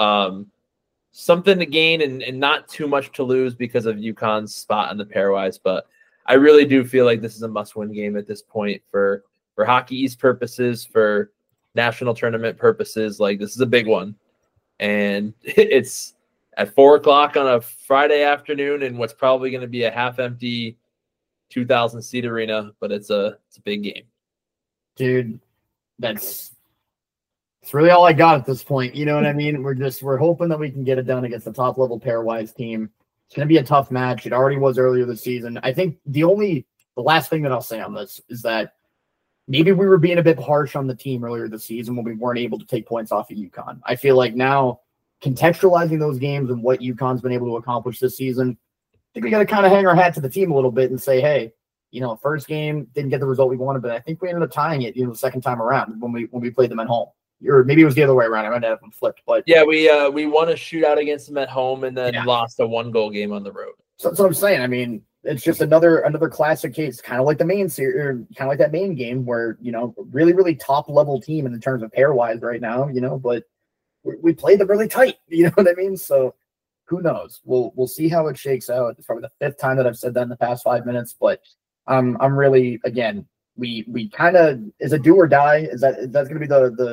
something to gain and not too much to lose because of UConn's spot in the pairwise. But I really do feel like this is a must-win game at this point for Hockey East purposes, for national tournament purposes. Like, this is a big one, and it's at 4:00 on a Friday afternoon in what's probably going to be a half-empty 2,000 seat arena, but it's a big game. Dude, it's really all I got at this point. You know what I mean? We're hoping that we can get it done against the top level pairwise team. It's going to be a tough match. It already was earlier this season. I think the last thing that I'll say on this is that maybe we were being a bit harsh on the team earlier this season when we weren't able to take points off of UConn. I feel like now, contextualizing those games and what UConn's been able to accomplish this season, I think we got to kind of hang our hat to the team a little bit and say, hey, first game didn't get the result we wanted, but I think we ended up tying it, the second time around when we played them at home. Or maybe it was the other way around. I might have them flipped, but yeah, we won a shootout against them at home and then lost a 1-goal game on the road. So that's what I'm saying. I mean, it's just another classic case, kind of like the main series, kind of like that main game where really really top level team in terms of pairwise right now, but we played them really tight. You know what I mean? So who knows? We'll see how it shakes out. It's probably the 5th time that I've said that in the past 5 minutes, but I'm really, again, we kind of, is a do or die. Is that going to be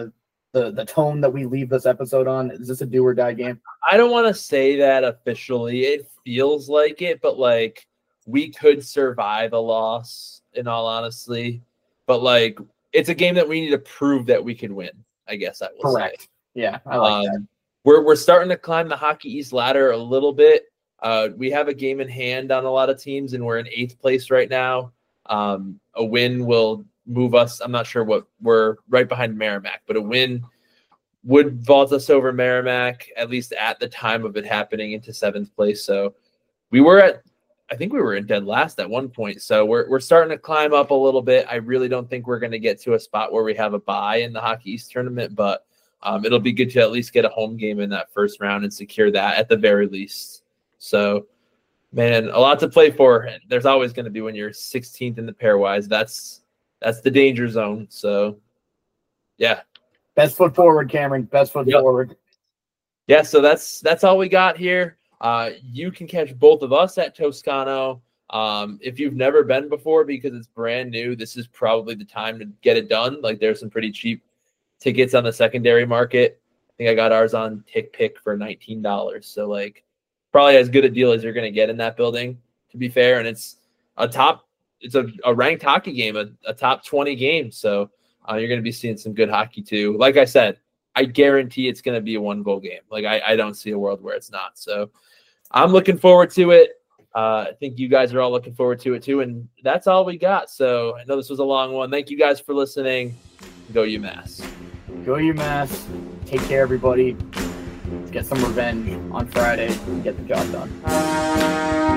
the tone that we leave this episode on? Is this a do or die game? I don't want to say that officially. It feels like it, but like we could survive a loss in all honesty, but like it's a game that we need to prove that we can win, I guess I will Correct. say. Yeah, I like that. We're starting to climb the Hockey East ladder a little bit. We have a game in hand on a lot of teams, and we're in 8th place right now. A win will move us. I'm not sure what we're right behind Merrimack, but a win would vault us over Merrimack, at least at the time of it happening, into 7th place. So I think we were in dead last at one point. So we're starting to climb up a little bit. I really don't think we're going to get to a spot where we have a bye in the Hockey East tournament, but it'll be good to at least get a home game in that first round and secure that at the very least. So, man, a lot to play for. There's always going to be when you're 16th in the pairwise. That's the danger zone. So, yeah. Best foot forward, Cameron. Best foot forward. Yeah, so that's all we got here. You can catch both of us at Toscano. If you've never been before, because it's brand new, this is probably the time to get it done. Like, there's some pretty cheap tickets on the secondary market. I think I got ours on TickPick for $19. So, like, probably as good a deal as you're going to get in that building, to be fair. And it's a ranked hockey game, a top 20 game. So you're going to be seeing some good hockey too. Like I said, I guarantee it's going to be a 1-goal game. Like, I don't see a world where it's not. So I'm looking forward to it. I think you guys are all looking forward to it too. And that's all we got. So I know this was a long one. Thank you guys for listening. Go UMass. Go UMass. Take care, everybody. Let's get some revenge on Friday and get the job done.